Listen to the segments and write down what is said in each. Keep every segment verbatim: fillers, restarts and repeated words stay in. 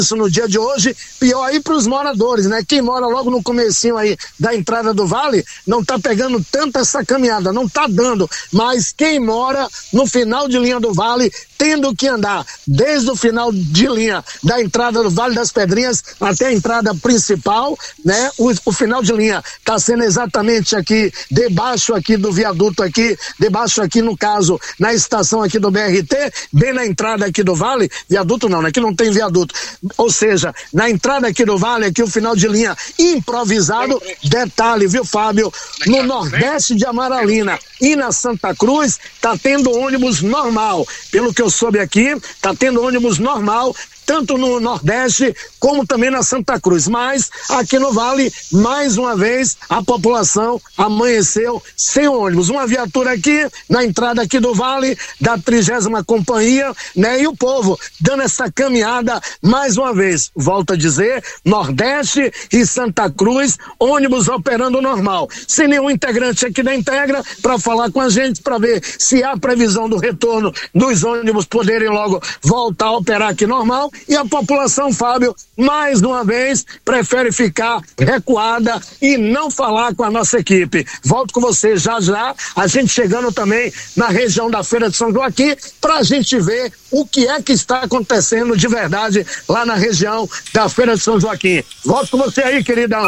isso no dia de hoje, pior aí para os moradores, né? Quem mora logo no comecinho aí da entrada do vale, não tá pegando tanta essa caminhada, não tá dando, mas quem mora no final de linha do vale, tendo que andar desde o final de linha da entrada do Vale das Pedrinhas até a entrada principal, né? O, o final de linha tá sendo exatamente aqui, debaixo aqui do viaduto aqui, debaixo aqui no caso, na estação aqui do B R T, bem na entrada aqui do vale, viaduto não, né? Aqui não tem viaduto, ou seja, na entrada aqui do vale, aqui o final de linha improvisado, detalhe, viu, Fábio? No nordeste de Amaralina e na Santa Cruz, tá tendo ônibus normal, pelo que eu soube aqui, tá tendo ônibus normal, tanto no Nordeste como também na Santa Cruz, mas aqui no Vale, mais uma vez, a população amanheceu sem ônibus, uma viatura aqui, na entrada aqui do Vale, da trigésima companhia, né, e o povo dando essa caminhada, mais uma vez, volto a dizer, Nordeste e Santa Cruz, ônibus operando normal, sem nenhum integrante aqui da Integra, para falar com a gente, para ver se há previsão do retorno dos ônibus poderem logo voltar a operar aqui normal. E a população, Fábio, mais uma vez, prefere ficar recuada e não falar com a nossa equipe. Volto com você já já, a gente chegando também na região da Feira de São Joaquim, para a gente ver o que é que está acontecendo de verdade lá na região da Feira de São Joaquim. Volto com você aí, queridão.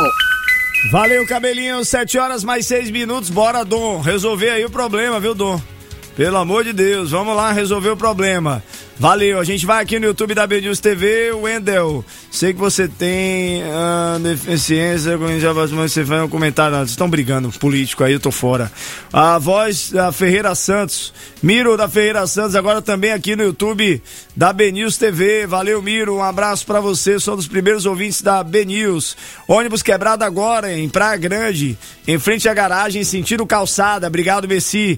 Valeu, cabelinho, sete horas mais seis minutos, bora, Dom, resolver aí o problema, viu, Dom? Pelo amor de Deus, vamos lá resolver o problema. Valeu, a gente vai aqui no YouTube da B News T V, Wendel, sei que você tem uh, deficiência, você faz um comentário, vocês estão brigando, político aí, eu tô fora. A voz da Ferreira Santos, Miro da Ferreira Santos, agora também aqui no YouTube da B News T V, valeu, Miro, um abraço pra você, sou um dos primeiros ouvintes da B News. Ônibus quebrado agora em Praia Grande, em frente à garagem, sentido calçada, obrigado, Messi.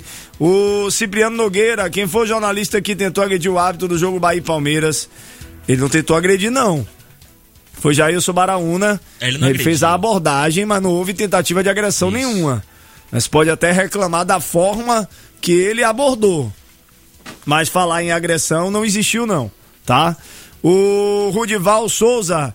O Cipriano Nogueira, quem foi o jornalista que tentou agredir o árbitro do jogo Bahia e Palmeiras, ele não tentou agredir, não. Foi Jailson Baraúna, ele, ele fez a abordagem, mas não houve tentativa de agressão Isso. nenhuma. Mas pode até reclamar da forma que ele abordou. Mas falar em agressão não existiu, não, tá? O Rudival Souza,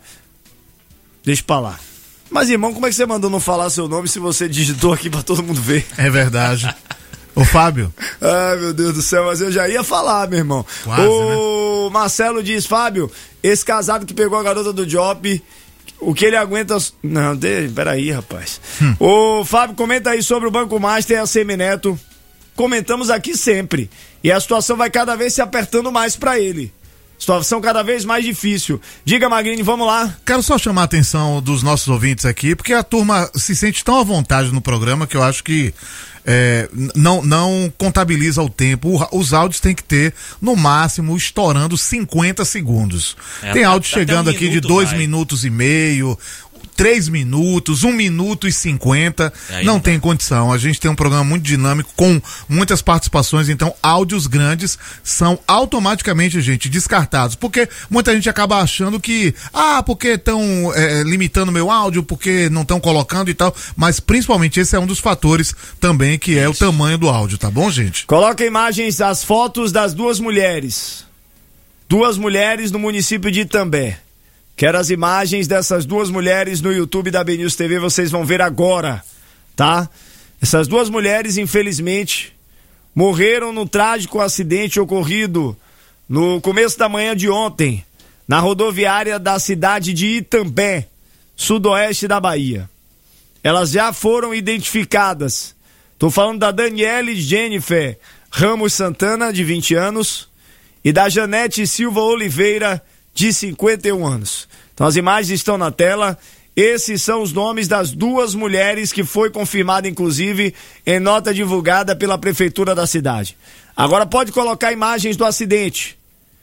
deixa pra lá. Mas, irmão, como é que você mandou não falar seu nome se você digitou aqui pra todo mundo ver? É verdade. Ô, Fábio. Ai, meu Deus do céu, mas eu já ia falar, meu irmão. Quase, o né? Marcelo diz, Fábio, esse casado que pegou a garota do Job, o que ele aguenta... Não, de... peraí, rapaz. Hum. O Fábio, comenta aí sobre o Banco Master e a Semineto. Comentamos aqui sempre. E a situação vai cada vez se apertando mais pra ele. Situação cada vez mais difícil. Diga, Magrini, vamos lá. Quero só chamar a atenção dos nossos ouvintes aqui, porque a turma se sente tão à vontade no programa que eu acho que é, não, não contabiliza o tempo. Os áudios tem que ter, no máximo, estourando cinquenta segundos. É, tem áudio chegando um aqui de dois vai. minutos e meio... Três minutos, um minuto e cinquenta, não tem condição. A gente tem um programa muito dinâmico, com muitas participações, então áudios grandes são automaticamente, gente, descartados. Porque muita gente acaba achando que, ah, porque estão é, limitando meu áudio, porque não estão colocando e tal, mas principalmente esse é um dos fatores também, que é Isso. o tamanho do áudio, tá bom, gente? Coloca imagens, as fotos das duas mulheres. Duas mulheres no município de Itambé. Quero as imagens dessas duas mulheres no YouTube da B News T V, vocês vão ver agora, tá? Essas duas mulheres, infelizmente, morreram no trágico acidente ocorrido no começo da manhã de ontem, na rodoviária da cidade de Itambé, sudoeste da Bahia. Elas já foram identificadas. Tô falando da Daniele Jennifer Ramos Santana, de vinte anos, e da Janete Silva Oliveira, de cinquenta e um anos. Então as imagens estão na tela. Esses são os nomes das duas mulheres que foi confirmada, inclusive, em nota divulgada pela prefeitura da cidade. Agora pode colocar imagens do acidente.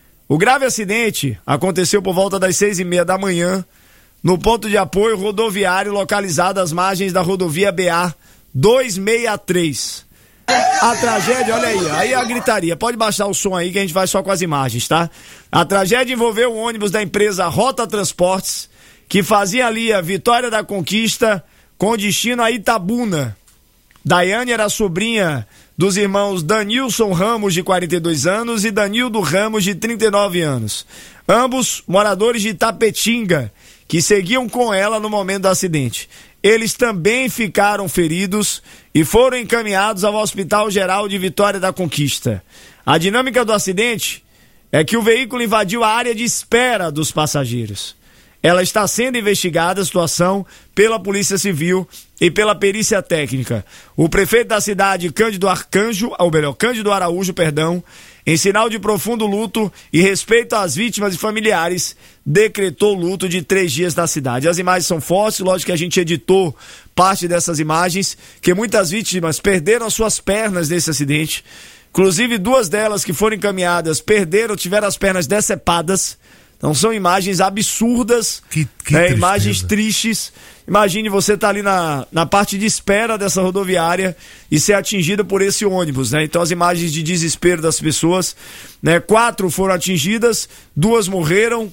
O grave acidente aconteceu por volta das seis e meia da manhã, no ponto de apoio rodoviário localizado às margens da rodovia B A duzentos e sessenta e três. A tragédia, olha aí, aí a gritaria, pode baixar o som aí que a gente vai só com as imagens, tá? A tragédia envolveu o ônibus da empresa Rota Transportes, que fazia ali a Vitória da Conquista com destino a Itabuna. Daiane era sobrinha dos irmãos Danilson Ramos, de quarenta e dois anos, e Danildo Ramos, de trinta e nove anos. Ambos moradores de Tapetinga, que seguiam com ela no momento do acidente. Eles também ficaram feridos e foram encaminhados ao Hospital Geral de Vitória da Conquista. A dinâmica do acidente é que o veículo invadiu a área de espera dos passageiros. Ela está sendo investigada, a situação, pela Polícia Civil e pela perícia técnica. O prefeito da cidade, Cândido Arcanjo, ou melhor, Cândido Araújo, perdão, em sinal de profundo luto e respeito às vítimas e familiares, decretou luto de três dias na cidade. As imagens são fortes, lógico que a gente editou parte dessas imagens, que muitas vítimas perderam as suas pernas nesse acidente. Inclusive, duas delas que foram encaminhadas perderam, tiveram as pernas decepadas. Então são imagens absurdas, que, que né, imagens tristes. Imagine você estar tá ali na, na parte de espera dessa rodoviária e ser atingido por esse ônibus, né? Então as imagens de desespero das pessoas, né? Quatro foram atingidas, duas morreram,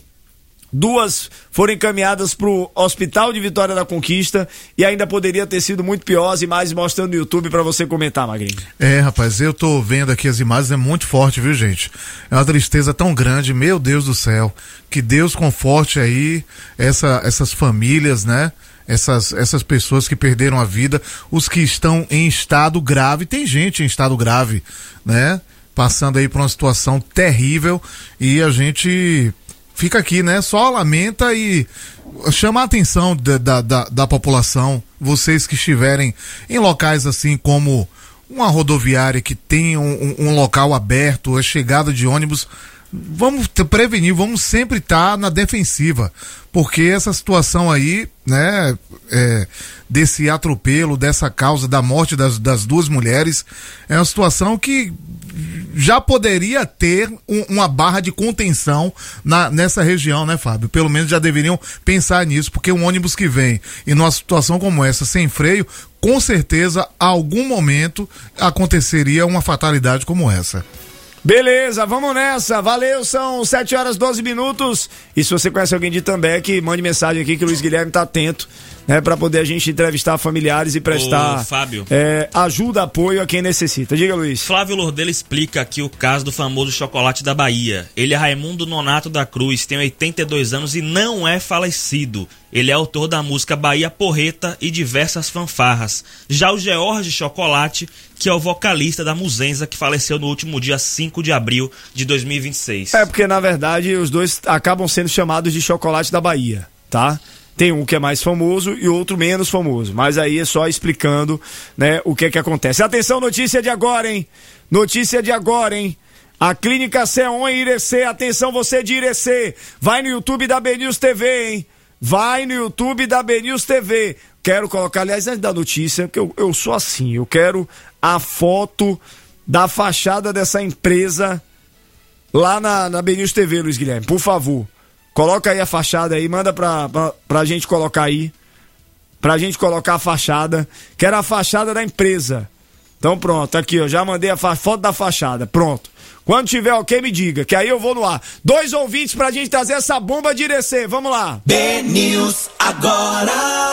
duas foram encaminhadas para o Hospital de Vitória da Conquista e ainda poderia ter sido muito pior. As imagens mostrando no YouTube para você comentar, Magrinho. É, rapaz, eu tô vendo aqui as imagens, é muito forte, viu, gente? É uma tristeza tão grande, meu Deus do céu. Que Deus conforte aí essa, essas famílias, né? Essas, essas pessoas que perderam a vida, os que estão em estado grave. Tem gente em estado grave, né? Passando aí por uma situação terrível e a gente fica aqui, né? Só lamenta e chama a atenção da, da, da, da população, vocês que estiverem em locais assim como uma rodoviária que tem um, um, um local aberto, a chegada de ônibus, vamos prevenir, vamos sempre estar na defensiva, porque essa situação aí, né, é, desse atropelo, dessa causa da morte das, das duas mulheres, é uma situação que já poderia ter um, uma barra de contenção na, nessa região, né, Fábio? Pelo menos já deveriam pensar nisso, porque um ônibus que vem e numa situação como essa, sem freio, com certeza, a algum momento aconteceria uma fatalidade como essa. Beleza, vamos nessa, valeu, são sete horas e doze minutos, e se você conhece alguém de Itambé, que mande mensagem aqui que o Luiz Guilherme tá atento, né, pra poder a gente entrevistar familiares e prestar Ô, Fábio. É, ajuda, apoio a quem necessita. Diga, Luiz. Flávio Lourdela explica aqui o caso do famoso chocolate da Bahia. Ele é Raimundo Nonato da Cruz, tem oitenta e dois anos e não é falecido. Ele é autor da música Bahia Porreta e diversas fanfarras. Já o George Chocolate, que é o vocalista da Muzenza, que faleceu no último dia cinco de abril de dois mil e vinte e seis. É porque, na verdade, os dois acabam sendo chamados de chocolate da Bahia, tá? Tem um que é mais famoso e outro menos famoso. Mas aí é só explicando, né, o que é que acontece. Atenção, notícia de agora, hein? Notícia de agora, hein? A Clínica Seon em Irecê. Atenção, você de Irecê. Vai no YouTube da B News T V, hein? Vai no YouTube da B News T V. Quero colocar, aliás, antes da notícia, que eu, eu sou assim, eu quero a foto da fachada dessa empresa lá na, na B News T V, Luiz Guilherme, por favor. Coloca aí a fachada aí, manda pra, pra, pra gente colocar aí, pra gente colocar a fachada, que era a fachada da empresa. Então pronto, aqui ó, já mandei a fa- foto da fachada, pronto. Quando tiver ok, me diga, que aí eu vou no ar. Dois ouvintes pra gente trazer essa bomba de Irecê, vamos lá. B News agora.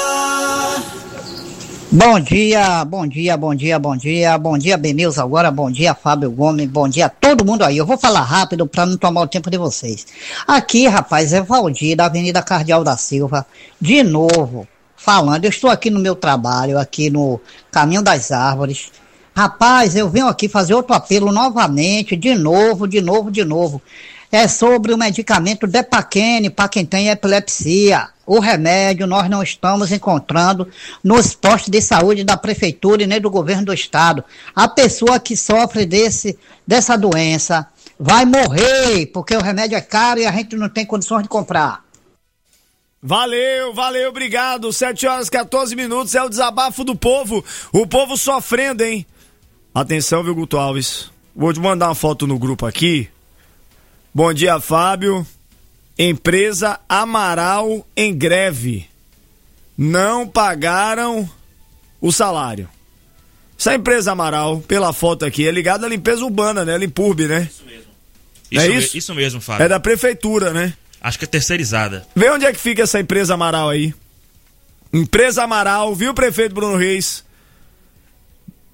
Bom dia, bom dia, bom dia, bom dia, bom dia B News agora, bom dia Fábio Gomes, bom dia a todo mundo aí. Eu vou falar rápido para não tomar o tempo de vocês. Aqui, rapaz, é Valdir, da Avenida Cardeal da Silva, de novo, falando. Eu estou aqui no meu trabalho, aqui no Caminho das Árvores. Rapaz, eu venho aqui fazer outro apelo novamente, de novo, de novo, de novo. É sobre o medicamento Depaquene para quem tem epilepsia. O remédio nós não estamos encontrando nos postos de saúde da prefeitura e nem do governo do estado. A pessoa que sofre desse, dessa doença vai morrer, porque o remédio é caro e a gente não tem condições de comprar. Valeu, valeu, obrigado. sete horas e quatorze minutos, é o desabafo do povo. O povo sofrendo, hein? Atenção, viu, Guto Alves? Vou te mandar uma foto no grupo aqui. Bom dia, Fábio. Empresa Amaral em greve. Não pagaram o salário. Essa empresa Amaral, pela foto aqui, é ligada à limpeza urbana, né? Limpurb, né? Isso mesmo. É isso, isso? Me, isso mesmo, Fábio. É da prefeitura, né? Acho que é terceirizada. Vê onde é que fica essa empresa Amaral aí. Empresa Amaral, viu, prefeito Bruno Reis?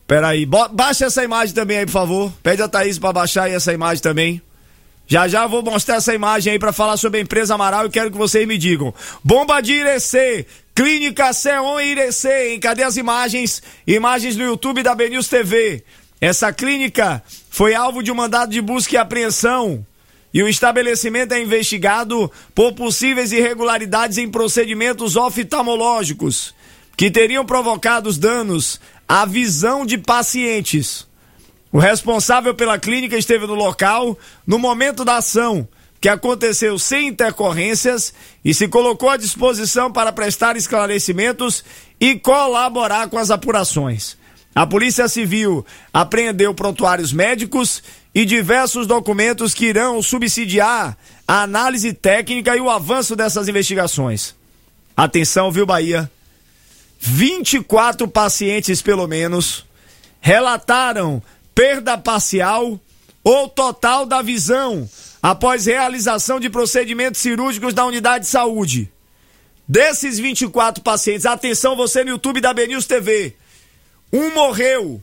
Peraí, bo- baixa essa imagem também aí, por favor. Pede a Thaís pra baixar aí essa imagem também. Já já vou mostrar essa imagem aí pra falar sobre a empresa Amaral e quero que vocês me digam. Bomba de Irecê, Clínica Seon e Irecê, hein? Cadê as imagens? Imagens no YouTube da B News T V. Essa clínica foi alvo de um mandado de busca e apreensão e o estabelecimento é investigado por possíveis irregularidades em procedimentos oftalmológicos que teriam provocado os danos à visão de pacientes. O responsável pela clínica esteve no local no momento da ação, que aconteceu sem intercorrências, e se colocou à disposição para prestar esclarecimentos e colaborar com as apurações. A Polícia Civil apreendeu prontuários médicos e diversos documentos que irão subsidiar a análise técnica e o avanço dessas investigações. Atenção, viu, Bahia? vinte e quatro pacientes, pelo menos, relataram perda parcial ou total da visão após realização de procedimentos cirúrgicos da unidade de saúde. Desses vinte e quatro pacientes, atenção você no YouTube da B News T V, um morreu,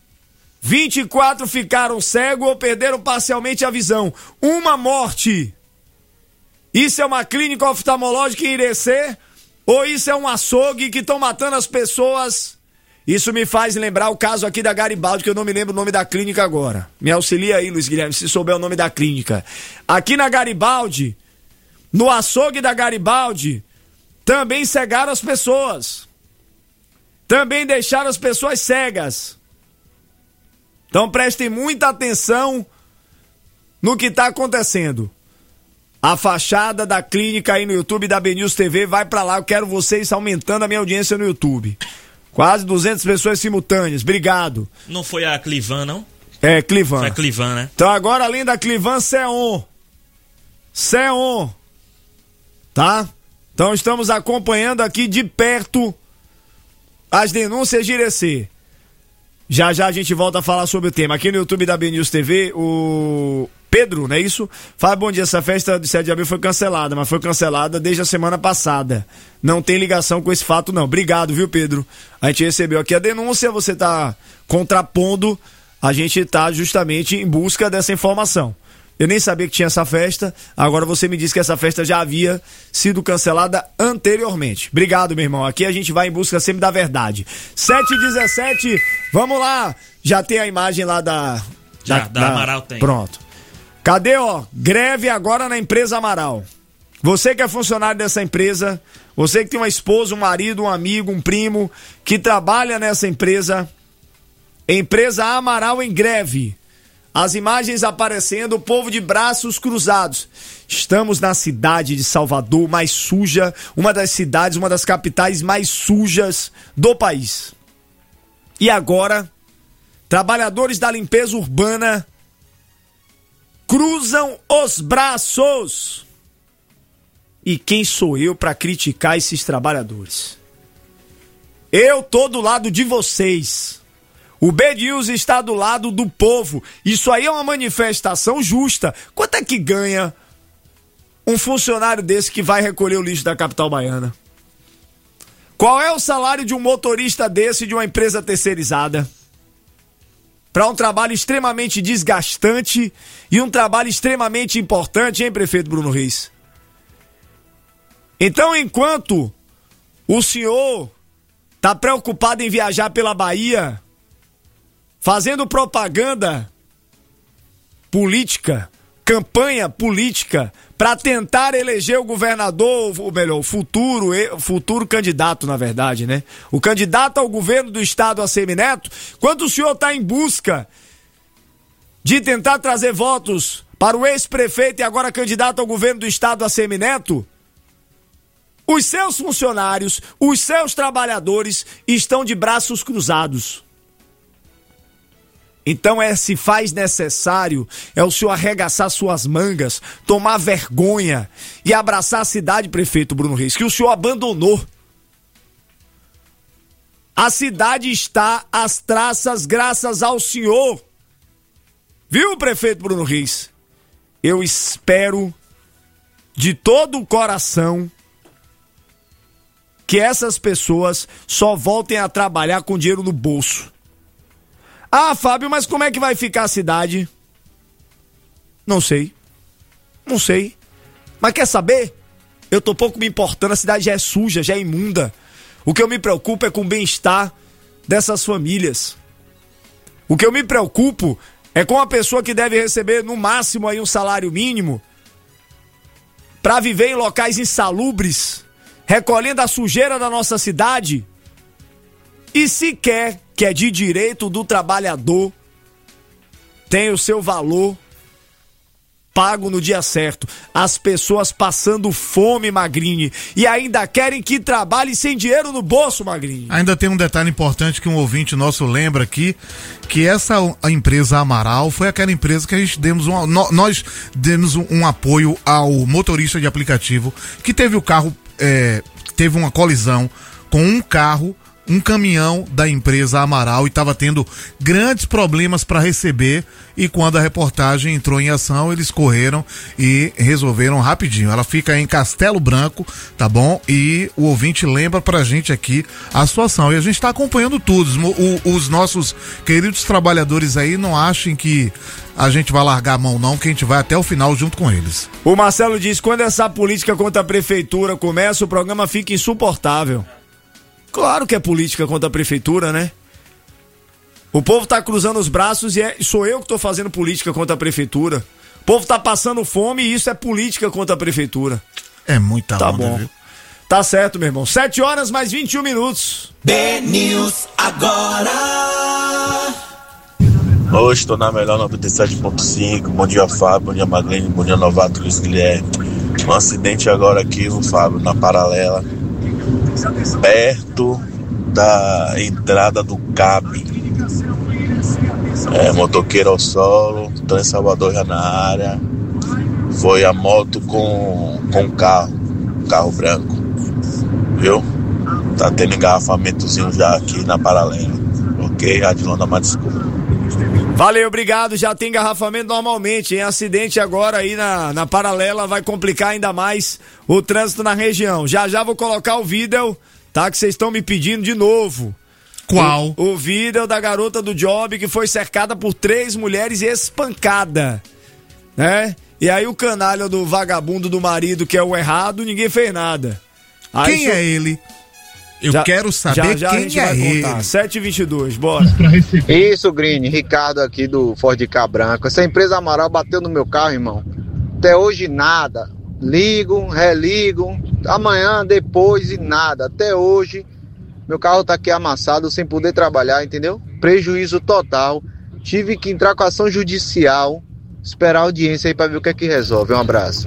vinte e quatro ficaram cegos ou perderam parcialmente a visão. Uma morte. Isso é uma clínica oftalmológica em Irecê ou isso é um açougue que estão matando as pessoas? Isso me faz lembrar o caso aqui da Garibaldi, que eu não me lembro o nome da clínica agora. Me auxilia aí, Luiz Guilherme, se souber o nome da clínica. Aqui na Garibaldi, no açougue da Garibaldi, também cegaram as pessoas. Também deixaram as pessoas cegas. Então prestem muita atenção no que está acontecendo. A fachada da clínica aí no YouTube da B News T V vai para lá. Eu quero vocês aumentando a minha audiência no YouTube. Quase duzentas pessoas simultâneas. Obrigado. Não foi a Clivan, não? É, Clivan. Foi a Clivan, né? Então agora, além da Clivan, Seon. Seon. Tá? Então estamos acompanhando aqui de perto as denúncias de Irecê. Já já a gente volta a falar sobre o tema. Aqui no YouTube da B News T V, o Pedro, não é isso? Fala, bom dia, essa festa de sete de abril foi cancelada, mas foi cancelada desde a semana passada. Não tem ligação com esse fato, não. Obrigado, viu, Pedro? A gente recebeu aqui a denúncia, você tá contrapondo, a gente tá justamente em busca dessa informação. Eu nem sabia que tinha essa festa, agora você me disse que essa festa já havia sido cancelada anteriormente. Obrigado, meu irmão. Aqui a gente vai em busca sempre da verdade. sete e dezessete, vamos lá. Já tem a imagem lá da... Já, da, da, da Amaral tem. Pronto. Cadê, ó? Greve agora na empresa Amaral. Você que é funcionário dessa empresa, você que tem uma esposa, um marido, um amigo, um primo, que trabalha nessa empresa, empresa Amaral em greve. As imagens aparecendo, o povo de braços cruzados. Estamos na cidade de Salvador, mais suja, uma das cidades, uma das capitais mais sujas do país. E agora, trabalhadores da limpeza urbana cruzam os braços. E quem sou eu para criticar esses trabalhadores? Eu tô do lado de vocês. O B News está do lado do povo. Isso aí é uma manifestação justa. Quanto é que ganha um funcionário desse que vai recolher o lixo da capital baiana? Qual é o salário de um motorista desse de uma empresa terceirizada? Para um trabalho extremamente desgastante e um trabalho extremamente importante, hein, prefeito Bruno Reis? Então, enquanto o senhor está preocupado em viajar pela Bahia, fazendo propaganda política, campanha política, para tentar eleger o governador, ou melhor, o futuro, futuro candidato, na verdade, né? O candidato ao governo do estado, Assemineto, quando o senhor está em busca de tentar trazer votos para o ex-prefeito e agora candidato ao governo do estado, Assemineto, os seus funcionários, os seus trabalhadores estão de braços cruzados. Então é, se faz necessário, é o senhor arregaçar suas mangas, tomar vergonha e abraçar a cidade, prefeito Bruno Reis, que o senhor abandonou. A cidade está às traças graças ao senhor. Viu, prefeito Bruno Reis? Eu espero de todo o coração que essas pessoas só voltem a trabalhar com dinheiro no bolso. Ah, Fábio, mas como é que vai ficar a cidade? Não sei. Não sei. Mas quer saber? Eu tô pouco me importando, a cidade já é suja, já é imunda. O que eu me preocupo é com o bem-estar dessas famílias. O que eu me preocupo é com a pessoa que deve receber no máximo aí um salário mínimo para viver em locais insalubres, recolhendo a sujeira da nossa cidade e sequer, que é de direito do trabalhador, tem o seu valor pago no dia certo. As pessoas passando fome, Magrini, e ainda querem que trabalhe sem dinheiro no bolso, Magrini. Ainda tem um detalhe importante que um ouvinte nosso lembra aqui, que essa a empresa Amaral foi aquela empresa que a gente demos um, nós demos um, um apoio ao motorista de aplicativo que teve o carro, é, teve uma colisão com um carro, um caminhão da empresa Amaral e estava tendo grandes problemas para receber, e quando a reportagem entrou em ação, eles correram e resolveram rapidinho. Ela fica em Castelo Branco, tá bom? E o ouvinte lembra pra gente aqui a situação, e a gente está acompanhando tudo. O, os nossos queridos trabalhadores aí não achem que a gente vai largar a mão não, que a gente vai até o final junto com eles. O Marcelo diz: quando essa política contra a prefeitura começa, o programa fica insuportável. Claro que é política contra a prefeitura, né? O povo tá cruzando os braços e é, sou eu que tô fazendo política contra a prefeitura. O povo tá passando fome e isso é política contra a prefeitura. É muita tá onda, bom. Viu? Tá certo, meu irmão. Sete horas mais vinte e um minutos. B-News agora. Hoje estou na melhor noventa e sete ponto cinco. Bom dia, Fábio. Bom dia, Magrini. Bom dia, Novato Luiz Guilherme. Um acidente agora aqui, o Fábio, na paralela, perto da entrada do C A B. É, motoqueiro ao solo, tô em Salvador já na área. Foi a moto com com carro, carro branco, viu? Tá tendo engarrafamentozinho já aqui na paralela. Ok, Radilão, mais desculpa. Valeu, obrigado. Já tem engarrafamento normalmente, em acidente agora aí na, na paralela vai complicar ainda mais o trânsito na região. Já já vou colocar o vídeo, tá? Que vocês estão me pedindo de novo. Qual? O, o vídeo da garota do job que foi cercada por três mulheres e espancada, né? E aí o canalha do vagabundo do marido, que é o errado, ninguém fez nada. Aí quem so... é ele? Eu já, quero saber já, já quem a gente é vai ele. contar. sete e vinte e dois, bora. Isso, Green, Ricardo aqui do Ford K Branco. Essa empresa Amaral bateu no meu carro, irmão. Até hoje nada. Ligo, religo, amanhã, depois e nada. Até hoje, meu carro tá aqui amassado sem poder trabalhar, entendeu? Prejuízo total. Tive que entrar com ação judicial, esperar a audiência aí pra ver o que é que resolve. Um abraço.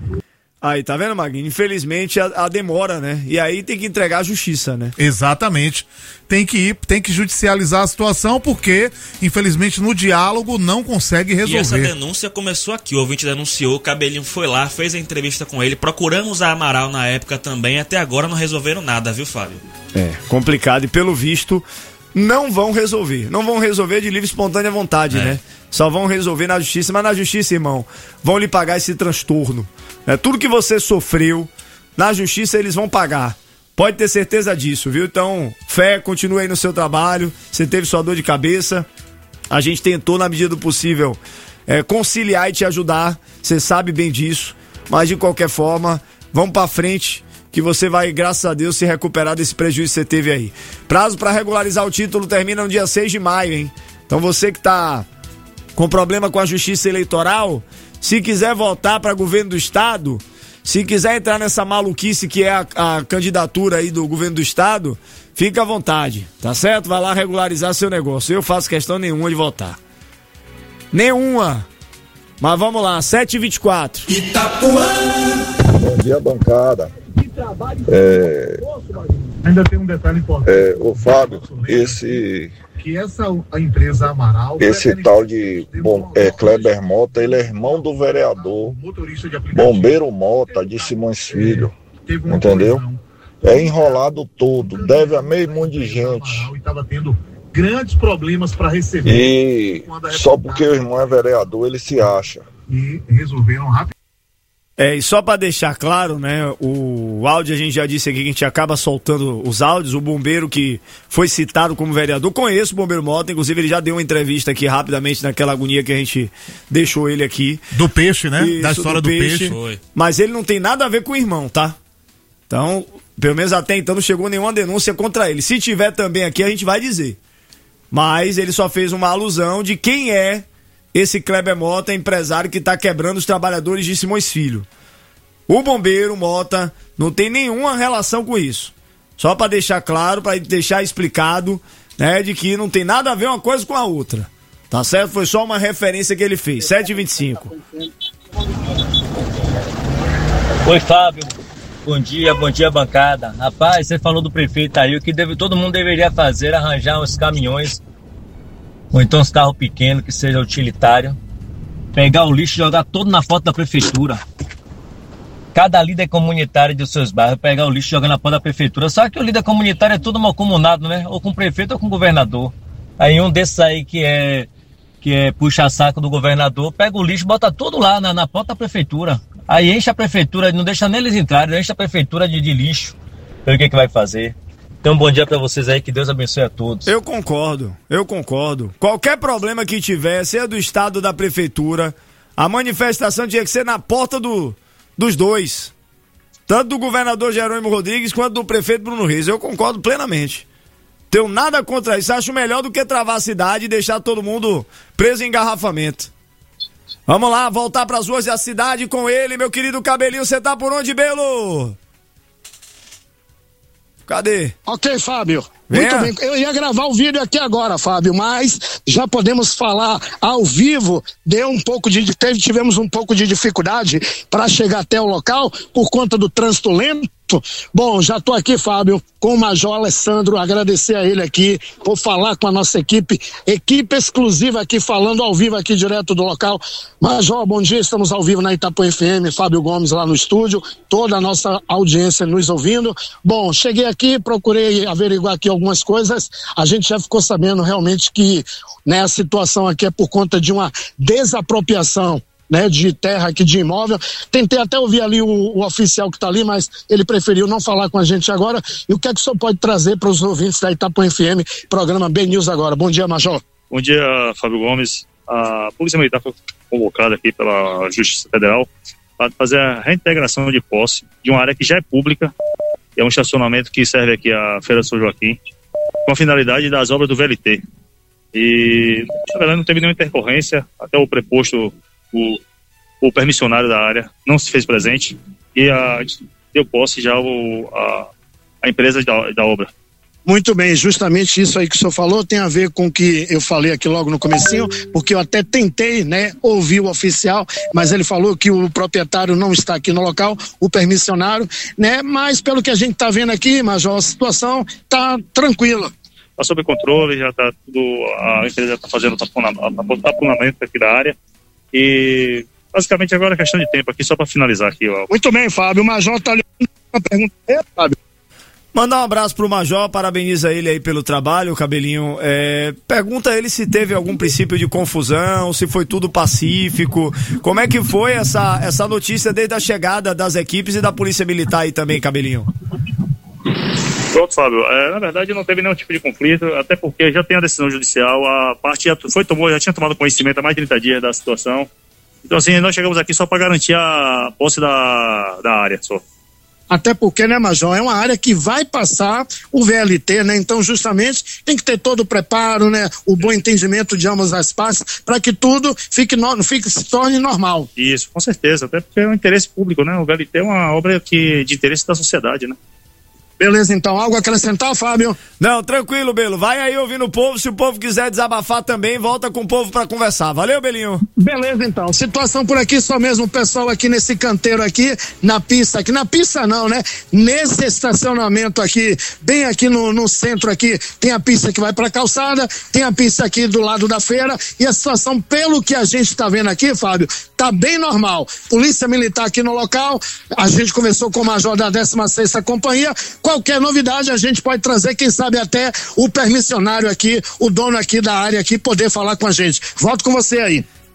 Aí, tá vendo, Magrinho? Infelizmente a, a demora, né? E aí tem que entregar a justiça, né? Exatamente. Tem que ir, tem que judicializar a situação, porque, infelizmente, no diálogo não consegue resolver. E essa denúncia começou aqui. O ouvinte denunciou, o Cabelinho foi lá, fez a entrevista com ele. Procuramos a Amaral na época também. Até agora não resolveram nada, viu, Fábio? É, complicado. E pelo visto, não vão resolver. Não vão resolver de livre e espontânea vontade, é. né? Só vão resolver na justiça. Mas na justiça, irmão, vão lhe pagar esse transtorno. É, tudo que você sofreu, na justiça eles vão pagar. Pode ter certeza disso, viu? Então, fé, continue aí no seu trabalho. Você teve sua dor de cabeça. A gente tentou, na medida do possível, é, conciliar e te ajudar. Você sabe bem disso. Mas, de qualquer forma, vamos pra frente, que você vai, graças a Deus, se recuperar desse prejuízo que você teve aí. Prazo para regularizar o título termina no dia seis de maio, hein? Então, você que tá com problema com a justiça eleitoral, se quiser voltar para governo do estado, se quiser entrar nessa maluquice que é a, a candidatura aí do governo do estado, fica à vontade, tá certo? Vai lá regularizar seu negócio. Eu faço questão nenhuma de votar. Nenhuma. Mas vamos lá, sete e vinte e quatro. Itapuã. Bom dia, bancada. É... Ainda tem um detalhe importante. É, ô Fábio, esse... que essa a empresa Amaral, esse tal de bom, é, Kleber Mota, ele é irmão do vereador Bombeiro Mota de Simões Filho, entendeu? É enrolado todo, deve a meio mundo de gente. Grandes problemas para receber. E só porque o irmão é vereador ele se acha. E resolveram rápido. É, e só pra deixar claro, né, o áudio a gente já disse aqui que a gente acaba soltando os áudios, o bombeiro que foi citado como vereador, conheço o bombeiro Mota, inclusive ele já deu uma entrevista aqui rapidamente naquela agonia que a gente deixou ele aqui. Do peixe, né? Isso, da história do, do peixe. peixe. Foi. Mas ele não tem nada a ver com o irmão, tá? Então, pelo menos até então não chegou nenhuma denúncia contra ele. Se tiver também aqui a gente vai dizer. Mas ele só fez uma alusão de quem é esse Kleber Mota, empresário que está quebrando os trabalhadores de Simões Filho. O bombeiro Mota não tem nenhuma relação com isso. Só para deixar claro, para deixar explicado, né, de que não tem nada a ver uma coisa com a outra. Tá certo? Foi só uma referência que ele fez. sete e vinte e cinco. Oi, Fábio. Bom dia, bom dia, bancada. Rapaz, você falou do prefeito aí, o que deve, todo mundo deveria fazer é arranjar uns caminhões ou então uns carros pequenos que seja utilitário, pegar o lixo e jogar todo na porta da prefeitura. Cada líder comunitário dos seus bairros pegar o lixo e jogar na porta da prefeitura. Só que o líder comunitário é tudo mancomunado, né? Ou com o prefeito ou com o governador. Aí um desses aí que é, que é puxa-saco do governador, pega o lixo e bota tudo lá na, na porta da prefeitura. Aí enche a prefeitura, não deixa nem eles entrarem, enche a prefeitura de, de lixo. Então o que, que vai fazer? Então, um bom dia pra vocês aí, que Deus abençoe a todos. Eu concordo, eu concordo. Qualquer problema que tiver, seja do estado ou da prefeitura, a manifestação tinha que ser na porta do, dos dois. Tanto do governador Jerônimo Rodrigues quanto do prefeito Bruno Reis. Eu concordo plenamente. Tenho nada contra isso. Acho melhor do que travar a cidade e deixar todo mundo preso em engarrafamento. Vamos lá, voltar pras ruas da cidade com ele, meu querido Cabelinho. Você tá por onde, Belo? Cadê? Ok, Fábio. Muito bem. Eu ia gravar o vídeo aqui agora, Fábio, mas já podemos falar ao vivo. Deu um pouco de. Teve, tivemos um pouco de dificuldade para chegar até o local por conta do trânsito lento. Bom, já estou aqui, Fábio, com o Major Alessandro, agradecer a ele aqui, vou falar com a nossa equipe, equipe exclusiva aqui, falando ao vivo aqui direto do local. Major, bom dia, estamos ao vivo na Itapuã F M, Fábio Gomes lá no estúdio, toda a nossa audiência nos ouvindo. Bom, cheguei aqui, procurei averiguar aqui algumas coisas, a gente já ficou sabendo realmente que, né, a situação aqui é por conta de uma desapropriação, né, de terra aqui, de imóvel. Tentei até ouvir ali o, o oficial que está ali, mas ele preferiu não falar com a gente agora. E o que é que o senhor pode trazer para os ouvintes da Itapuã F M, programa B News agora? Bom dia, Major. Bom dia, Fábio Gomes. A Polícia Militar foi convocada aqui pela Justiça Federal para fazer a reintegração de posse de uma área que já é pública, é um estacionamento que serve aqui a Feira São Joaquim, com a finalidade das obras do V L T. E, na verdade, não teve nenhuma intercorrência, até o preposto, o, o permissionário da área não se fez presente e a, deu posse já o, a, a empresa da, da obra. Muito bem, justamente isso aí que o senhor falou tem a ver com o que eu falei aqui logo no comecinho, porque eu até tentei, né, ouvir o oficial, mas ele falou que o proprietário não está aqui no local, o permissionário, né, mas pelo que a gente está vendo aqui, Major, a situação está tranquila. Está sob controle, já está tudo, a empresa está fazendo o taponamento aqui da área. E basicamente agora é questão de tempo aqui, só para finalizar aqui. Ó. Muito bem, Fábio. O Major está ali uma pergunta. É, Fábio. Mandar um abraço pro Major, parabeniza ele aí pelo trabalho, Cabelinho. É, pergunta ele se teve algum princípio de confusão, se foi tudo pacífico. Como é que foi essa, essa notícia desde a chegada das equipes e da Polícia Militar aí também, Cabelinho? Pronto, Fábio. É, na verdade, não teve nenhum tipo de conflito, até porque já tem a decisão judicial, a parte já foi tomou, já tinha tomado conhecimento há mais de trinta dias da situação. Então, assim, nós chegamos aqui só para garantir a posse da, da área, só. Até porque, né, Major, é uma área que vai passar o V L T, né? Então, justamente, tem que ter todo o preparo, né? O bom entendimento de ambas as partes, para que tudo fique, no, fique, se torne normal. Isso, com certeza, até porque é um interesse público, né? O V L T é uma obra que, de interesse da sociedade, né? Beleza, então, algo a acrescentar, Fábio? Não, tranquilo, Belo, vai aí ouvindo o povo, se o povo quiser desabafar também, volta com o povo pra conversar, valeu, Belinho? Beleza, então, situação por aqui, só mesmo o pessoal aqui nesse canteiro aqui, na pista aqui, na pista não, né, nesse estacionamento aqui, bem aqui no, no centro aqui, tem a pista que vai pra calçada, tem a pista aqui do lado da feira, e a situação, pelo que a gente tá vendo aqui, Fábio, tá bem normal, Polícia Militar aqui no local, a gente conversou com o Major da décima sexta Companhia. Qualquer novidade a gente pode trazer, quem sabe até o permissionário aqui, o dono aqui da área aqui, poder falar com a gente. Volto com você aí.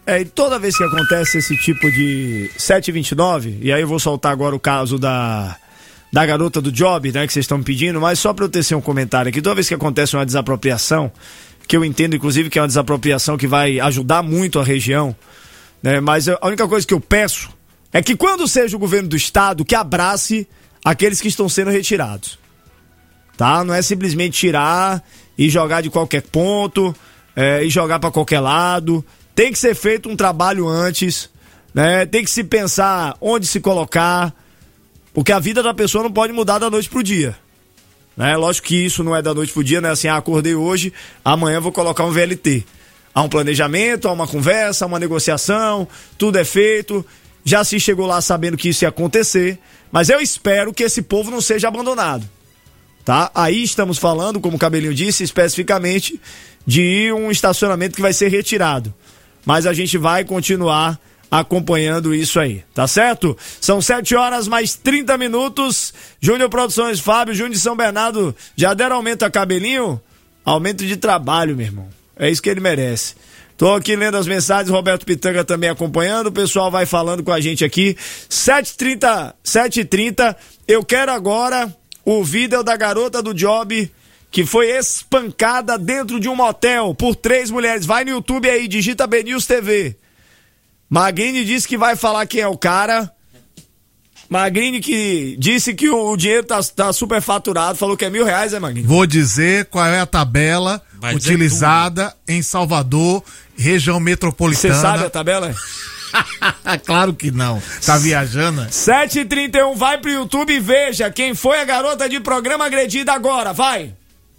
É, e toda vez que acontece esse tipo de sete e vinte e nove, e aí eu vou soltar agora o caso da, da garota do Job, né, que vocês estão me pedindo, mas só pra eu tecer um comentário aqui, toda vez que acontece uma desapropriação, que eu entendo inclusive que é uma desapropriação que vai ajudar muito a região, né, mas a única coisa que eu peço é que quando seja o governo do estado, que abrace aqueles que estão sendo retirados, tá? Não é simplesmente tirar e jogar de qualquer ponto, é, e jogar pra qualquer lado. Tem que ser feito um trabalho antes, né? Tem que se pensar onde se colocar, porque a vida da pessoa não pode mudar da noite pro dia, né? Lógico que isso não é da noite pro dia, né? Assim, ah, acordei hoje, amanhã vou colocar um V L T. Há um planejamento, há uma conversa, há uma negociação, tudo é feito, já se chegou lá sabendo que isso ia acontecer, mas eu espero que esse povo não seja abandonado, tá? Aí estamos falando, como o Cabelinho disse, especificamente de um estacionamento que vai ser retirado. Mas a gente vai continuar acompanhando isso aí, tá certo? São sete horas mais trinta minutos. Júnior Produções, Fábio, Júnior de São Bernardo, já deram aumento a Cabelinho? Aumento de trabalho, meu irmão. É isso que ele merece. Tô aqui lendo as mensagens, Roberto Pitanga também acompanhando, o pessoal vai falando com a gente aqui. sete e trinta, sete e trinta, eu quero agora o vídeo da garota do Job que foi espancada dentro de um motel por três mulheres. Vai no YouTube aí, digita B News T V. Magrini disse que vai falar quem é o cara. Magrini que disse que o dinheiro tá, tá super faturado, falou que é mil reais, é, Magrini? Vou dizer qual é a tabela vai utilizada em Salvador, região metropolitana. Você sabe a tabela? Claro que não. Tá viajando? sete e trinta e um, vai pro YouTube e veja quem foi a garota de programa agredida agora, vai.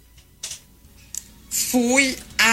Fui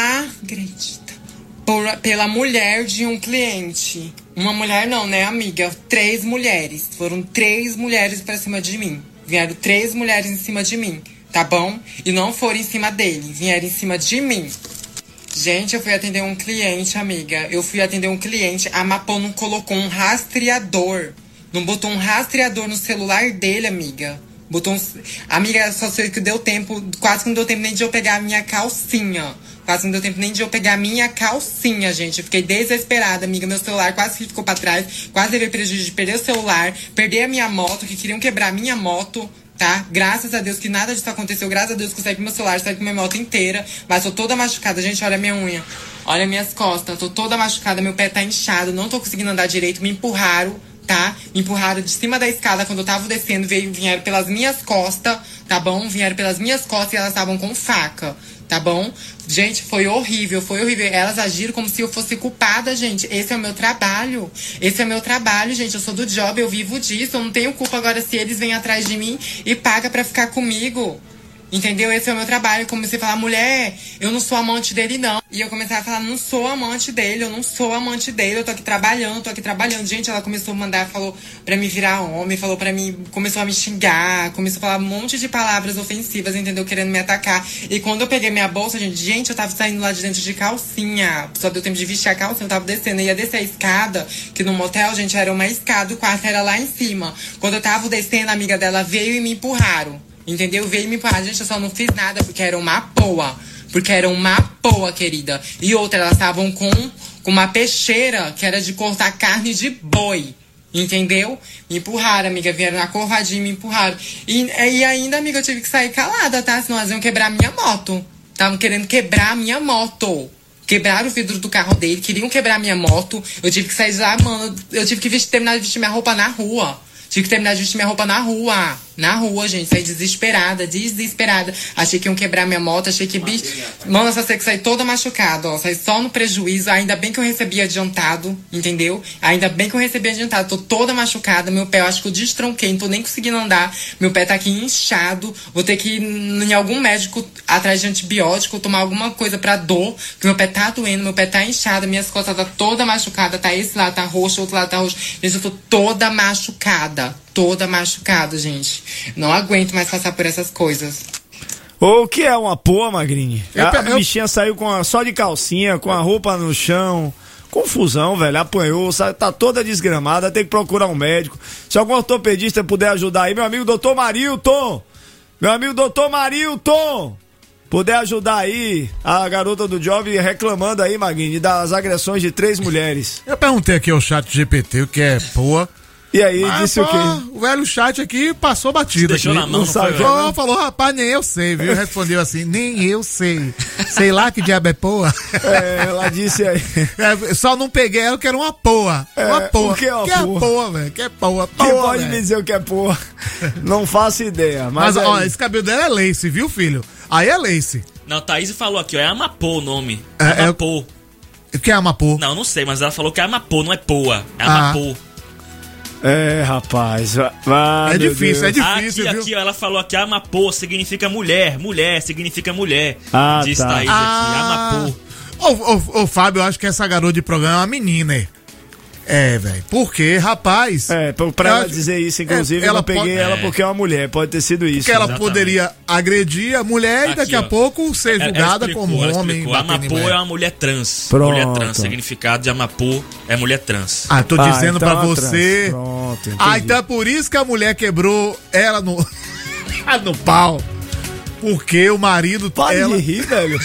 agredida por, pela mulher de um cliente. Uma mulher não, né, amiga? Três mulheres. Foram três mulheres pra cima de mim. Vieram três mulheres em cima de mim, tá bom? E não foram em cima dele, vieram em cima de mim. Gente, eu fui atender um cliente, amiga. Eu fui atender um cliente, a Mapão não colocou um rastreador. Não botou um rastreador no celular dele, amiga. Botou um... Amiga, só sei que deu tempo, quase que não deu tempo nem de eu pegar a minha calcinha. Quase não deu tempo nem de eu pegar a minha calcinha, gente. Eu fiquei desesperada, amiga. Meu celular quase que ficou pra trás. Quase teve prejuízo de perder o celular. Perder a minha moto, que queriam quebrar a minha moto, tá? Graças a Deus que nada disso aconteceu. Graças a Deus que eu saí com meu celular, saí com minha moto inteira. Mas tô toda machucada, gente. Olha a minha unha. Olha minhas costas. Tô toda machucada. Meu pé tá inchado. Não tô conseguindo andar direito. Me empurraram, tá? Me empurraram de cima da escada quando eu tava descendo. Veio, vieram pelas minhas costas, tá bom? Vieram pelas minhas costas e elas estavam com faca. Tá bom? Gente, foi horrível, foi horrível. Elas agiram como se eu fosse culpada, gente. Esse é o meu trabalho. Esse é o meu trabalho, gente. Eu sou do job, eu vivo disso. Eu não tenho culpa agora se eles vêm atrás de mim e pagam pra ficar comigo. Entendeu? Esse é o meu trabalho. Eu comecei a falar, mulher, eu não sou amante dele, não. E eu comecei a falar, não sou amante dele, eu não sou amante dele, eu tô aqui trabalhando, tô aqui trabalhando. Gente, ela começou a mandar, falou pra me virar homem, falou pra mim, começou a me xingar, começou a falar um monte de palavras ofensivas, entendeu? Querendo me atacar. E quando eu peguei minha bolsa, gente, gente, eu tava saindo lá de dentro de calcinha. Só deu tempo de vestir a calcinha, eu tava descendo. Eu ia descer a escada, que no motel, gente, era uma escada, o quarto era lá em cima. Quando eu tava descendo, a amiga dela veio e me empurraram. Entendeu? Veio me empurrar. Gente, eu só não fiz nada porque era uma poa. Porque era uma poa, querida. E outra, elas estavam com, com uma peixeira que era de cortar carne de boi. Entendeu? Me empurraram, amiga. Vieram na corradinha e me empurraram. E, e ainda, amiga, eu tive que sair calada, tá? Senão elas iam quebrar a minha moto. Estavam querendo quebrar a minha moto. Quebraram o vidro do carro dele. Queriam quebrar a minha moto. Eu tive que sair de lá, mano. Eu tive que vestir, terminar de vestir minha roupa na rua. Tive que terminar de vestir minha roupa na rua. Na rua, gente. Saí desesperada, desesperada. Achei que iam quebrar minha moto, achei que... Bicho... Mano, eu só sei que saí toda machucada, ó. Saí só no prejuízo. Ainda bem que eu recebi adiantado, entendeu? Ainda bem que eu recebi adiantado. Tô toda machucada. Meu pé, eu acho que eu destronquei. Não tô nem conseguindo andar. Meu pé tá aqui inchado. Vou ter que ir em algum médico atrás de antibiótico, tomar alguma coisa pra dor. Porque meu pé tá doendo, meu pé tá inchado. Minhas costas tá toda machucada. Tá esse lado tá roxo, outro lado tá roxo. Gente, eu tô toda machucada. Toda machucada, gente. Não aguento mais passar por essas coisas. O que é uma poa, Magrini? Eu, a eu... bichinha saiu com a, só de calcinha, com a roupa no chão. Confusão, velho. Apanhou, sabe, tá toda desgramada. Tem que procurar um médico. Se algum ortopedista puder ajudar aí, meu amigo doutor Marilton. Meu amigo doutor Marilton. puder ajudar aí a garota do Job reclamando aí, Maguinho, das agressões de três mulheres. Eu perguntei aqui ao chat G P T o que é poa. E aí, ah, disse pô, o quê? O velho chat aqui passou batido. Deixou aqui. na mão, não não sabe. foi, Falou, falou, rapaz, nem eu sei, viu? Respondeu assim, nem eu sei. Sei lá que diabo é poa. É, ela disse aí. É, só não peguei ela que era uma poa. É, uma poa. o que é uma que é poa? poa, velho? Que é poa? Quem Poa, pode véio. me dizer o que é poa? Não faço ideia. Mas, Mas, ó, aí... esse cabelo dela é lace, viu, filho? Aí é lace. Não, Thaís falou aqui, ó, é Amapô o nome. É, Amapô. O que é Amapô? Não, não sei, mas ela falou que é Amapô, não é Poa. É Ah. Amapô. É, rapaz. Ah, É meu difícil, Deus. é difícil, Aqui, viu? aqui, ó, ela falou aqui, Amapô significa mulher. Mulher significa mulher. Ah, Diz tá. Thaís aqui, Amapô. Ô, ô, ô, Fábio, eu acho que essa garota de programa é uma menina, hein? É, velho. Porque, rapaz. É, pra, pra eu ela acho- dizer isso, inclusive, é, eu ela não peguei pode- ela é. porque é uma mulher. Pode ter sido isso. Porque ela Exatamente. poderia agredir a mulher e Aqui, daqui a ó. pouco ser Ela- julgada ela explicou, como ela homem. explicou. batendo em Amapô mulher. é uma mulher trans. Pronto. Mulher trans. Significado de Amapô é mulher trans. Ah, tô Ah, dizendo então pra é uma você. trans. Pronto, entendi. Ah, então é por isso que a mulher quebrou ela no. no pau. Porque o marido. Pare ela... de rir, velho.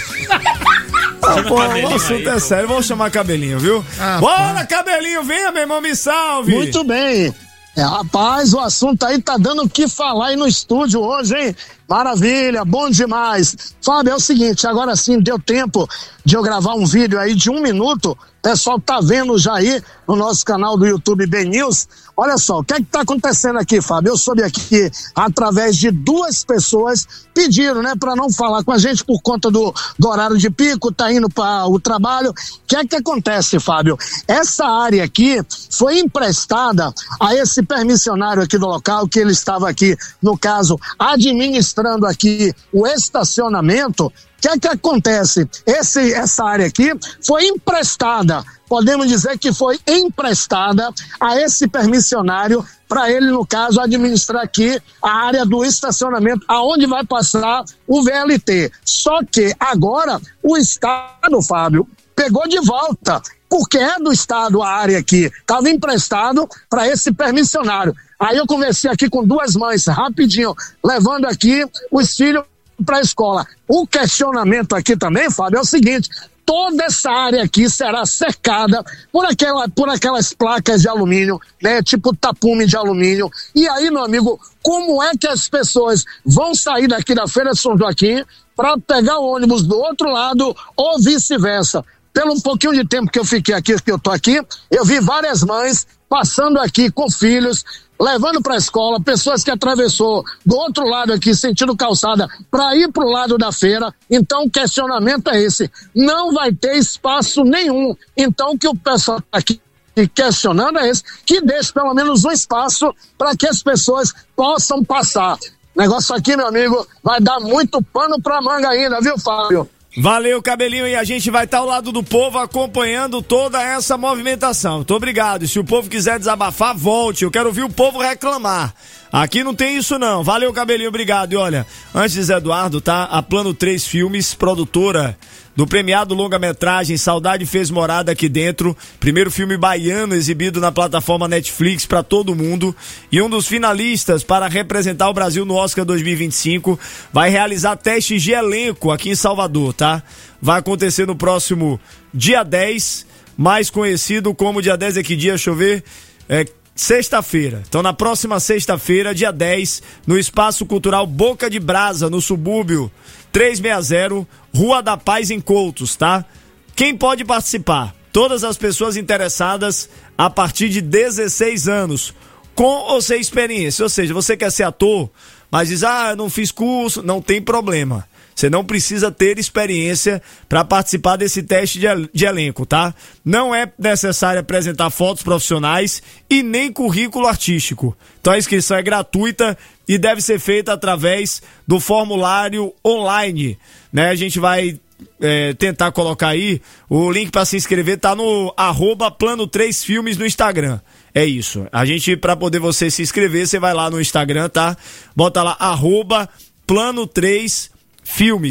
Ah, Chama pô, Cabelinho o assunto aí, é pô. sério. Vamos chamar Cabelinho, viu? Ah, Bora, Cabelinho, venha, meu irmão, me salve. Muito bem. É, rapaz, o assunto aí tá dando o que falar aí no estúdio hoje, hein? Maravilha, bom demais. Fábio, é o seguinte, agora sim deu tempo de eu gravar um vídeo aí de um minuto. O pessoal tá vendo já aí no nosso canal do YouTube B News. Olha só, o que é que tá acontecendo aqui, Fábio? Eu soube aqui, através de duas pessoas, pediram, né, para não falar com a gente por conta do, do horário de pico, tá indo para o trabalho. O que é que acontece, Fábio? Essa área aqui foi emprestada a esse permissionário aqui do local, que ele estava aqui, no caso, administrando aqui o estacionamento. O que é que acontece? Esse, essa área aqui foi emprestada, podemos dizer que foi emprestada a esse permissionário para ele, no caso, administrar aqui a área do estacionamento, aonde vai passar o V L T. Só que agora o Estado, Fábio, pegou de volta, porque é do Estado a área aqui, estava emprestado para esse permissionário. Aí eu conversei aqui com duas mães, rapidinho, levando aqui os filhos para a escola. O questionamento aqui também, Fábio, é o seguinte: toda essa área aqui será cercada por, aquela, por aquelas placas de alumínio, né, tipo tapume de alumínio. E aí, meu amigo, como é que as pessoas vão sair daqui da Feira de São Joaquim para pegar o ônibus do outro lado ou vice-versa? Pelo um pouquinho de tempo que eu fiquei aqui, que eu tô aqui, eu vi várias mães passando aqui com filhos, levando para a escola, pessoas que atravessou do outro lado aqui, sentido calçada, para ir para o lado da feira. Então o questionamento é esse: não vai ter espaço nenhum. Então o que o pessoal está aqui questionando é esse, que deixe pelo menos um espaço para que as pessoas possam passar. Negócio aqui, meu amigo, vai dar muito pano para manga ainda, viu, Fábio? Valeu, Cabelinho, e a gente vai estar ao lado do povo acompanhando toda essa movimentação. Muito obrigado. E se o povo quiser desabafar, volte. Eu quero ouvir o povo reclamar. Aqui não tem isso não. Valeu, Cabelinho, obrigado. E olha, antes de Zé Eduardo, tá? A Plano três Filmes, produtora do premiado longa-metragem Saudade Fez Morada Aqui Dentro, primeiro filme baiano exibido na plataforma Netflix para todo mundo e um dos finalistas para representar o Brasil no Oscar dois mil e vinte e cinco, vai realizar testes de elenco aqui em Salvador, tá? Vai acontecer no próximo dia dez, mais conhecido como dia dez é que dia, deixa eu ver, é sexta-feira. Então na próxima sexta-feira, dia dez, no Espaço Cultural Boca de Brasa, no subúrbio trezentos e sessenta, Rua da Paz, em Coutos, tá? Quem pode participar? Todas as pessoas interessadas a partir de dezesseis anos, com ou sem experiência. Ou seja, você quer ser ator, mas diz, ah, eu não fiz curso, não tem problema. Você não precisa ter experiência para participar desse teste de, de elenco, tá? Não é necessário apresentar fotos profissionais e nem currículo artístico. Então a inscrição é gratuita e deve ser feita através do formulário online, né? A gente vai é, tentar colocar aí o link para se inscrever, tá no arroba Plano três Filmes no Instagram. É isso. A gente, para poder você se inscrever, você vai lá no Instagram, tá? Bota lá arroba Plano três Filmes.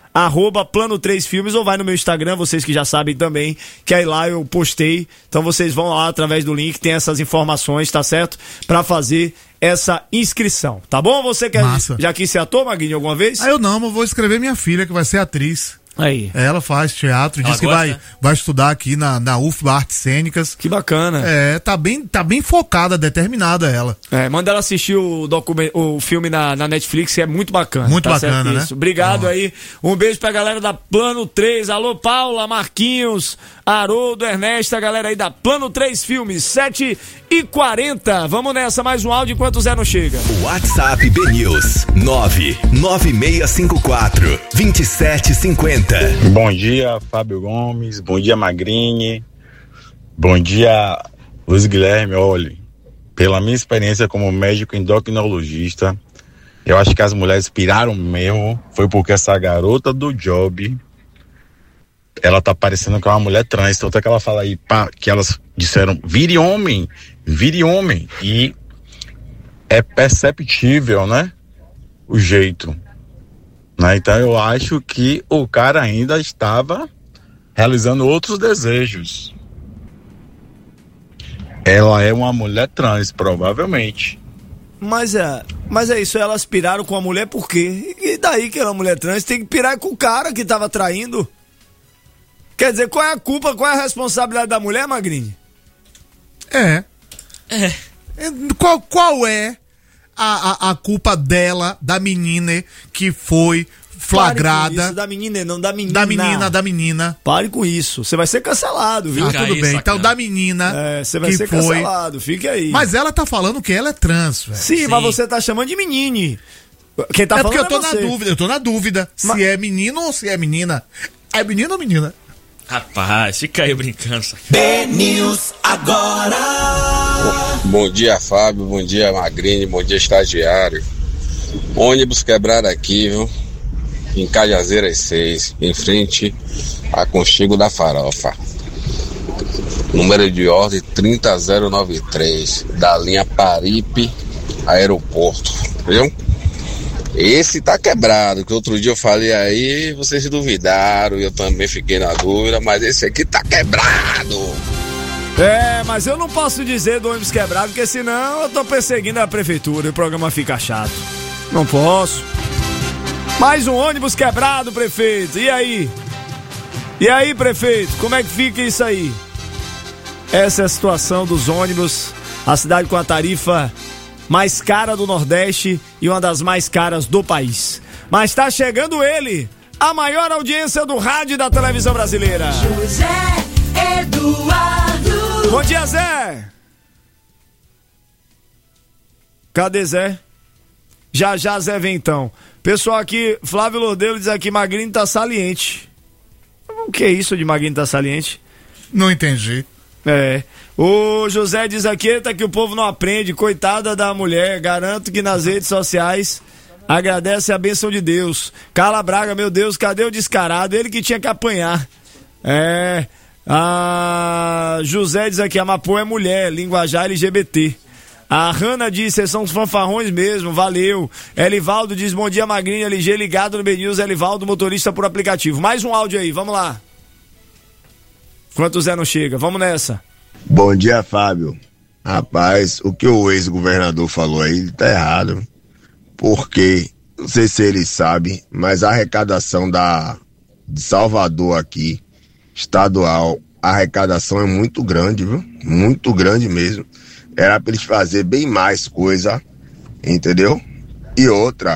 arroba Plano três Filmes, ou vai no meu Instagram, vocês que já sabem também, que aí lá eu postei, então vocês vão lá através do link, tem essas informações, tá certo? Pra fazer essa inscrição, tá bom? Você quer, Massa. já quis ser ator, Magrinho, alguma vez? Ah, eu não, mas vou escrever minha filha, que vai ser atriz. Aí. Ela faz teatro, Ela diz que gosta? vai, vai estudar aqui na, na U F B A Artes Cênicas. Que bacana. É, tá bem, tá bem focada, determinada ela. É, manda ela assistir o, document, o filme na, na Netflix, que é muito bacana. Muito tá bacana, certo? né? Isso. Obrigado aí. Um beijo pra galera da Plano três. Alô, Paula, Marquinhos, Haroldo, Ernesto, a galera aí da Plano três Filmes. sete e quarenta. Vamos nessa, mais um áudio enquanto o Zé não chega. WhatsApp B News nove nove seis cinco quatro, dois sete cinco zero. Bom dia, Fábio Gomes. Bom dia, Magrini. Bom dia, Luiz Guilherme. Olha, pela minha experiência como médico endocrinologista, eu acho que as mulheres piraram mesmo. Foi porque essa garota do Job, ela tá parecendo que é uma mulher trans. Tanto é que ela fala aí, pá, que elas disseram, vire homem, vire homem. E é perceptível, né? O jeito. Né? Então eu acho que o cara ainda estava realizando outros desejos. Ela é uma mulher trans, provavelmente. Mas é, mas é isso, elas piraram com a mulher por quê? E daí que ela é uma mulher trans, tem que pirar com o cara que tava traindo. Quer dizer, qual é a culpa, qual é a responsabilidade da mulher, Magrini? É. É. Qual, qual é a, a, a culpa dela, da menina que foi flagrada? Pare com isso, da menina, não da menina. Da menina, da menina. Pare com isso, você vai ser cancelado, viu? Ah, tudo bem. Então, da menina é, você vai que ser foi... cancelado, fique aí. Mas ela tá falando que ela é trans, velho. Sim, Sim, mas você tá chamando de menine. Quem tá é falando porque eu tô é você. na dúvida, eu tô na dúvida Mas... se é menino ou se é menina. É menino ou menina? Rapaz, fica aí brincando. B News agora. Bom dia, Fábio. Bom dia, Magrini. Bom dia, estagiário. Ônibus quebrado aqui, viu? Em Cajazeiras seis, em frente a Conchego da Farofa. Número de ordem trinta zero nove três, da linha Paripe Aeroporto. Viu? Esse tá quebrado, que outro dia eu falei aí, vocês duvidaram, eu também fiquei na dúvida, mas esse aqui tá quebrado. É, mas eu não posso dizer do ônibus quebrado, porque senão eu tô perseguindo a prefeitura e o programa fica chato. Não posso. Mais um ônibus quebrado, prefeito. E aí? E aí, prefeito, como é que fica isso aí? Essa é a situação dos ônibus, a cidade com a tarifa mais cara do Nordeste e uma das mais caras do país. Mas tá chegando ele, a maior audiência do rádio e da televisão brasileira. José Eduardo. Bom dia, Zé. Cadê Zé? Já já Zé vem então. Pessoal aqui, Flávio Lordelo diz aqui, Magrinho tá saliente. O que é isso de Magrinho tá saliente? Não entendi. É. O José diz aqui, eita, que o povo não aprende, coitada da mulher, garanto que nas redes sociais agradece a bênção de Deus. Carla Braga, meu Deus, cadê o descarado? Ele que tinha que apanhar. É. A José diz aqui, a Mapô é mulher, linguajar L G B T. A Hanna diz, vocês são os fanfarrões mesmo, valeu. Elivaldo diz, bom dia, Magrinho, L G ligado no B News, Elivaldo, motorista por aplicativo. Mais um áudio aí, vamos lá. Enquanto o Zé não chega, vamos nessa. Bom dia, Fábio. Rapaz, o que o ex-governador falou aí tá errado. Porque, não sei se ele sabe, mas a arrecadação da, de Salvador aqui, estadual, a arrecadação é muito grande, viu? Muito grande mesmo. Era pra eles fazer bem mais coisa, entendeu? E outra,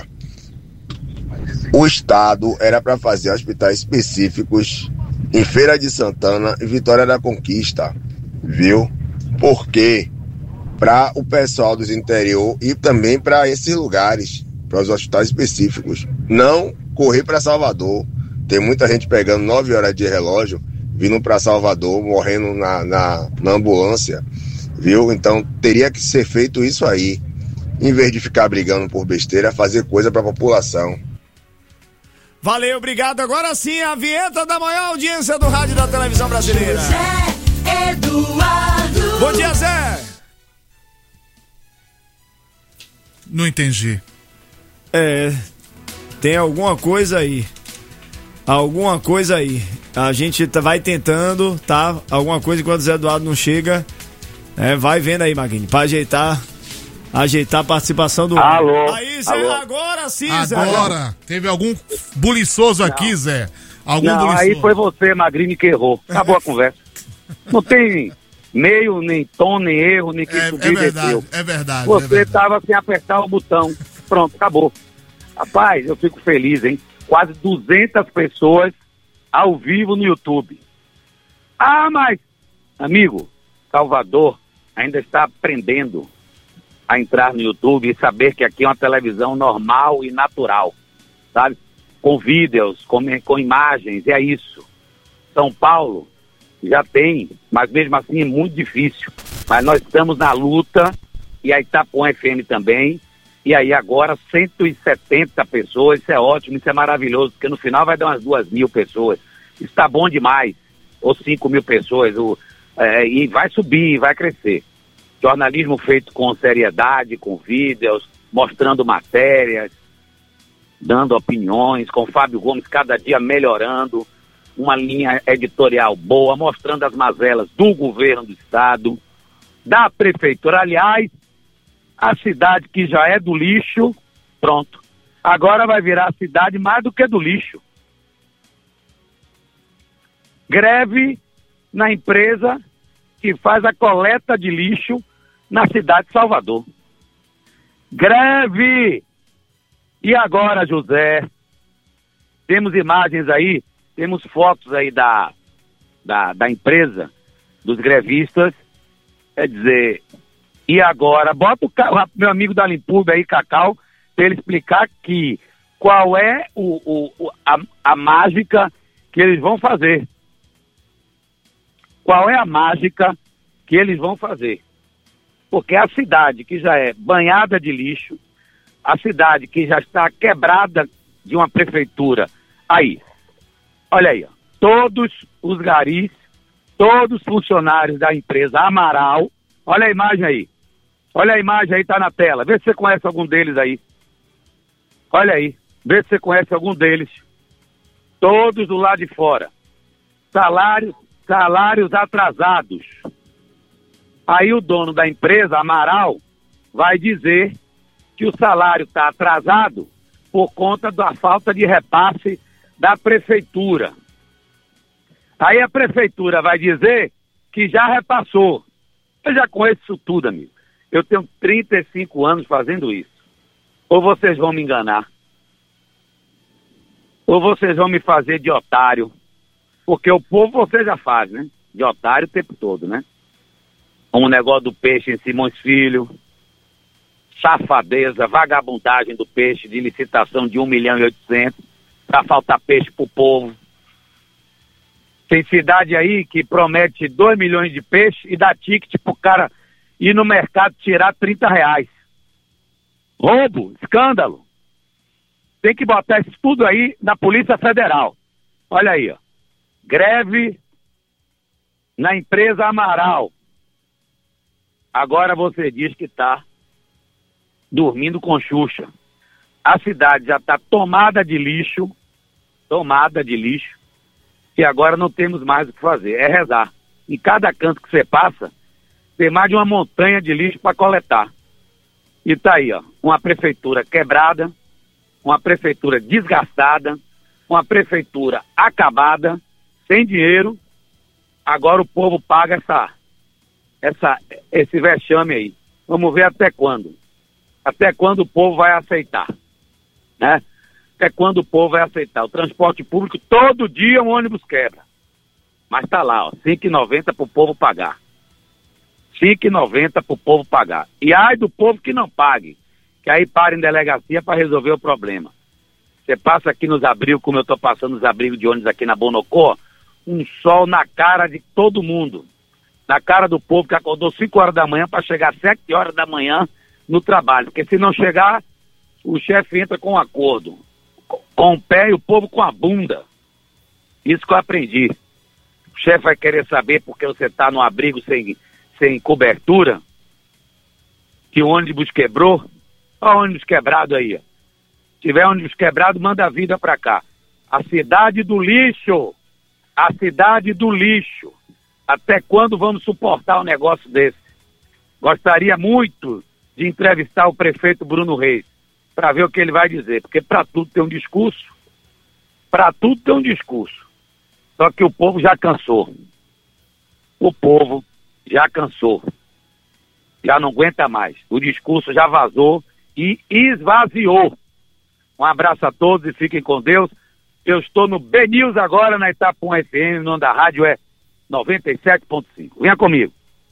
o estado era pra fazer hospitais específicos em Feira de Santana e Vitória da Conquista, viu? Porque para o pessoal dos interior e também para esses lugares, para os hospitais específicos, não correr para Salvador. Tem muita gente pegando nove horas de relógio, vindo para Salvador, morrendo na, na, na ambulância, viu? Então teria que ser feito isso aí, em vez de ficar brigando por besteira, fazer coisa para a população. Valeu, obrigado. Agora sim, a vinheta da maior audiência do rádio e da televisão brasileira. José Eduardo. Bom dia, Zé. Não entendi. É, tem alguma coisa aí. alguma coisa aí. A gente tá, vai tentando, tá? Alguma coisa enquanto o Zé Eduardo não chega. É, vai vendo aí, Magrini, pra ajeitar, ajeitar a participação do... Alô? Aí, Zé, Alô? agora sim, Zé. Agora, teve algum buliçoso aqui, Não. Zé? Algum Não, buliçoso? aí foi você, Magrini, que errou. Acabou a conversa. Não tem meio, nem tom, nem erro, nem que É, subir é e verdade, desceu. é verdade. é Você verdade. estava sem apertar o botão. Pronto, acabou. Rapaz, eu fico feliz, hein? Quase duzentas pessoas ao vivo no YouTube. Ah, mas, amigo, Salvador ainda está aprendendo a entrar no YouTube e saber que aqui é uma televisão normal e natural, sabe? Com vídeos, com, com imagens, é isso. São Paulo já tem, mas mesmo assim é muito difícil. Mas nós estamos na luta, e a Itapuã F M também, e aí agora cento e setenta pessoas, isso é ótimo, isso é maravilhoso, porque no final vai dar umas duas mil pessoas. Isso está bom demais, ou cinco mil pessoas, o, é, e vai subir, vai crescer. Jornalismo feito com seriedade, com vídeos, mostrando matérias, dando opiniões, com Fábio Gomes cada dia melhorando, uma linha editorial boa, mostrando as mazelas do governo do estado, da prefeitura. Aliás, a cidade que já é do lixo, pronto, agora vai virar a cidade mais do que do lixo. Greve na empresa que faz a coleta de lixo na cidade de Salvador. Greve! E agora, José, temos imagens aí, temos fotos aí da, da, da empresa, dos grevistas, quer dizer, e agora, bota o, o meu amigo da Limpurbe aí, Cacau, para ele explicar que qual é o, o, a, a mágica que eles vão fazer. Qual é a mágica que eles vão fazer? Porque a cidade que já é banhada de lixo, a cidade que já está quebrada de uma prefeitura, aí, olha aí, ó, todos os garis, todos os funcionários da empresa Amaral, olha a imagem aí, olha a imagem aí, tá na tela, vê se você conhece algum deles aí, olha aí, vê se você conhece algum deles, todos do lado de fora, salários, salários atrasados. Aí o dono da empresa, Amaral, vai dizer que o salário está atrasado por conta da falta de repasse da prefeitura. Aí a prefeitura vai dizer que já repassou. Eu já conheço isso tudo, amigo. Eu tenho trinta e cinco anos fazendo isso. Ou vocês vão me enganar, ou vocês vão me fazer de otário, porque o povo você já faz, né? De otário o tempo todo, né? Como o negócio do peixe em Simões Filho, safadeza, vagabundagem do peixe, de licitação de um milhão e oitocentos, para faltar peixe pro povo. Tem cidade aí que promete dois milhões de peixe e dá ticket pro cara ir no mercado tirar trinta reais. Roubo, escândalo. Tem que botar isso tudo aí na Polícia Federal. Olha aí, ó. Greve na empresa Amaral. Agora você diz que está dormindo com Xuxa. A cidade já está tomada de lixo, tomada de lixo, e agora não temos mais o que fazer, é rezar. Em cada canto que você passa, tem mais de uma montanha de lixo para coletar. E tá aí, ó, uma prefeitura quebrada, uma prefeitura desgastada, uma prefeitura acabada, sem dinheiro. Agora o povo paga essa, essa, esse vexame aí. Vamos ver até quando. Até quando o povo vai aceitar, né? Até quando o povo vai aceitar. O transporte público, todo dia um ônibus quebra. Mas tá lá, ó, cinco reais e noventa centavos pro povo pagar. cinco reais e noventa centavos pro povo pagar. E ai do povo que não pague, que aí para em delegacia para resolver o problema. Você passa aqui nos abrigos, como eu tô passando nos abrigos de ônibus aqui na Bonocô, um sol na cara de todo mundo. Na cara do povo que acordou cinco horas da manhã para chegar às sete horas da manhã no trabalho. Porque se não chegar, o chefe entra com um acordo. Com o pé e o povo com a bunda. Isso que eu aprendi. O chefe vai querer saber porque você está no abrigo sem, sem cobertura, que o ônibus quebrou. Olha o ônibus quebrado aí. Ó. Se tiver ônibus quebrado, manda a vida para cá. A cidade do lixo. A cidade do lixo. Até quando vamos suportar um negócio desse? Gostaria muito de entrevistar o prefeito Bruno Reis para ver o que ele vai dizer, porque para tudo tem um discurso, para tudo tem um discurso. Só que o povo já cansou. O povo já cansou. Já não aguenta mais. O discurso já vazou e esvaziou. Um abraço a todos e fiquem com Deus. Eu estou no B News agora, na Itapuã F M, o nome da rádio é noventa e sete ponto cinco. Venha comigo.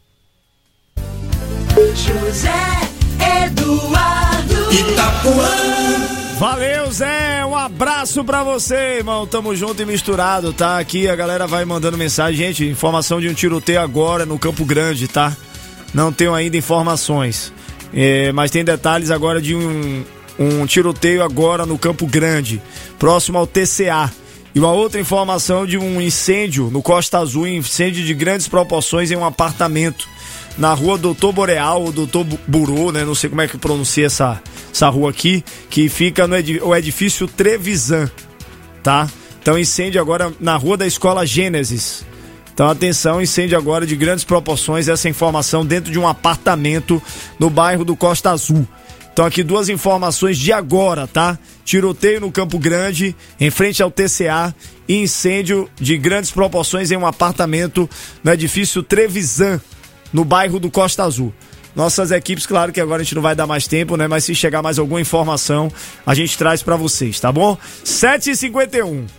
José Eduardo Itapuã. Valeu, Zé, um abraço pra você, irmão, tamo junto e misturado, tá? Aqui a galera vai mandando mensagem, gente, informação de um tiroteio agora no Campo Grande, tá? Não tenho ainda informações, é, mas tem detalhes agora de um, um tiroteio agora no Campo Grande, próximo ao T C A. E uma outra informação de um incêndio no Costa Azul, incêndio de grandes proporções em um apartamento na rua Doutor Boreal, ou Doutor Burô, né? Não sei como é que pronuncia essa, essa rua aqui, que fica no edif- o edifício Trevisan, tá? Então incêndio agora na rua da Escola Gênesis. Então atenção, incêndio agora de grandes proporções, essa informação dentro de um apartamento no bairro do Costa Azul. Então aqui duas informações de agora, tá? Tiroteio no Campo Grande, em frente ao T C A, e incêndio de grandes proporções em um apartamento no edifício Trevisan, no bairro do Costa Azul. Nossas equipes, claro que agora a gente não vai dar mais tempo, né? Mas se chegar mais alguma informação, a gente traz pra vocês, tá bom? sete e cinquenta e um.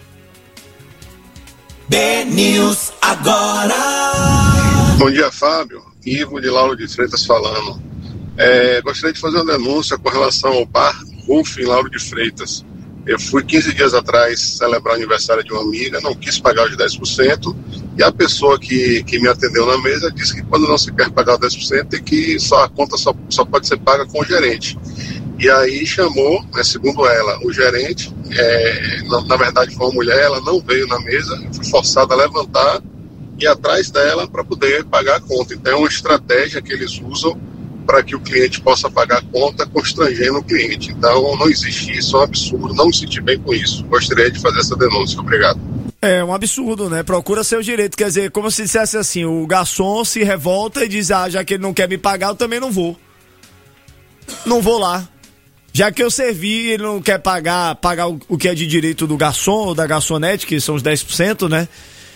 B News agora. Bom dia, Fábio. Ivo de Lauro de Freitas falando. É, gostaria de fazer uma denúncia com relação ao bar Golf em Lauro de Freitas. Eu fui quinze dias atrás celebrar o aniversário de uma amiga, não quis pagar os dez por cento, e a pessoa que, que me atendeu na mesa disse que quando não se quer pagar os dez por cento, é que só, a conta só, só pode ser paga com o gerente. E aí chamou, né, segundo ela, o gerente, é, na, na verdade foi uma mulher, ela não veio na mesa, eu fui forçado a levantar e ir atrás dela para poder pagar a conta. Então é uma estratégia que eles usam para que o cliente possa pagar a conta constrangendo o cliente. Então não existe isso, é um absurdo, não me senti bem com isso. Gostaria de fazer essa denúncia, obrigado. É um absurdo, né? Procura seu direito, quer dizer, como se dissesse assim, o garçom se revolta e diz, ah, já que ele não quer me pagar, eu também não vou. Não vou lá. Já que eu servi, ele não quer pagar, pagar o, o que é de direito do garçom ou da garçonete, que são os dez por cento, né?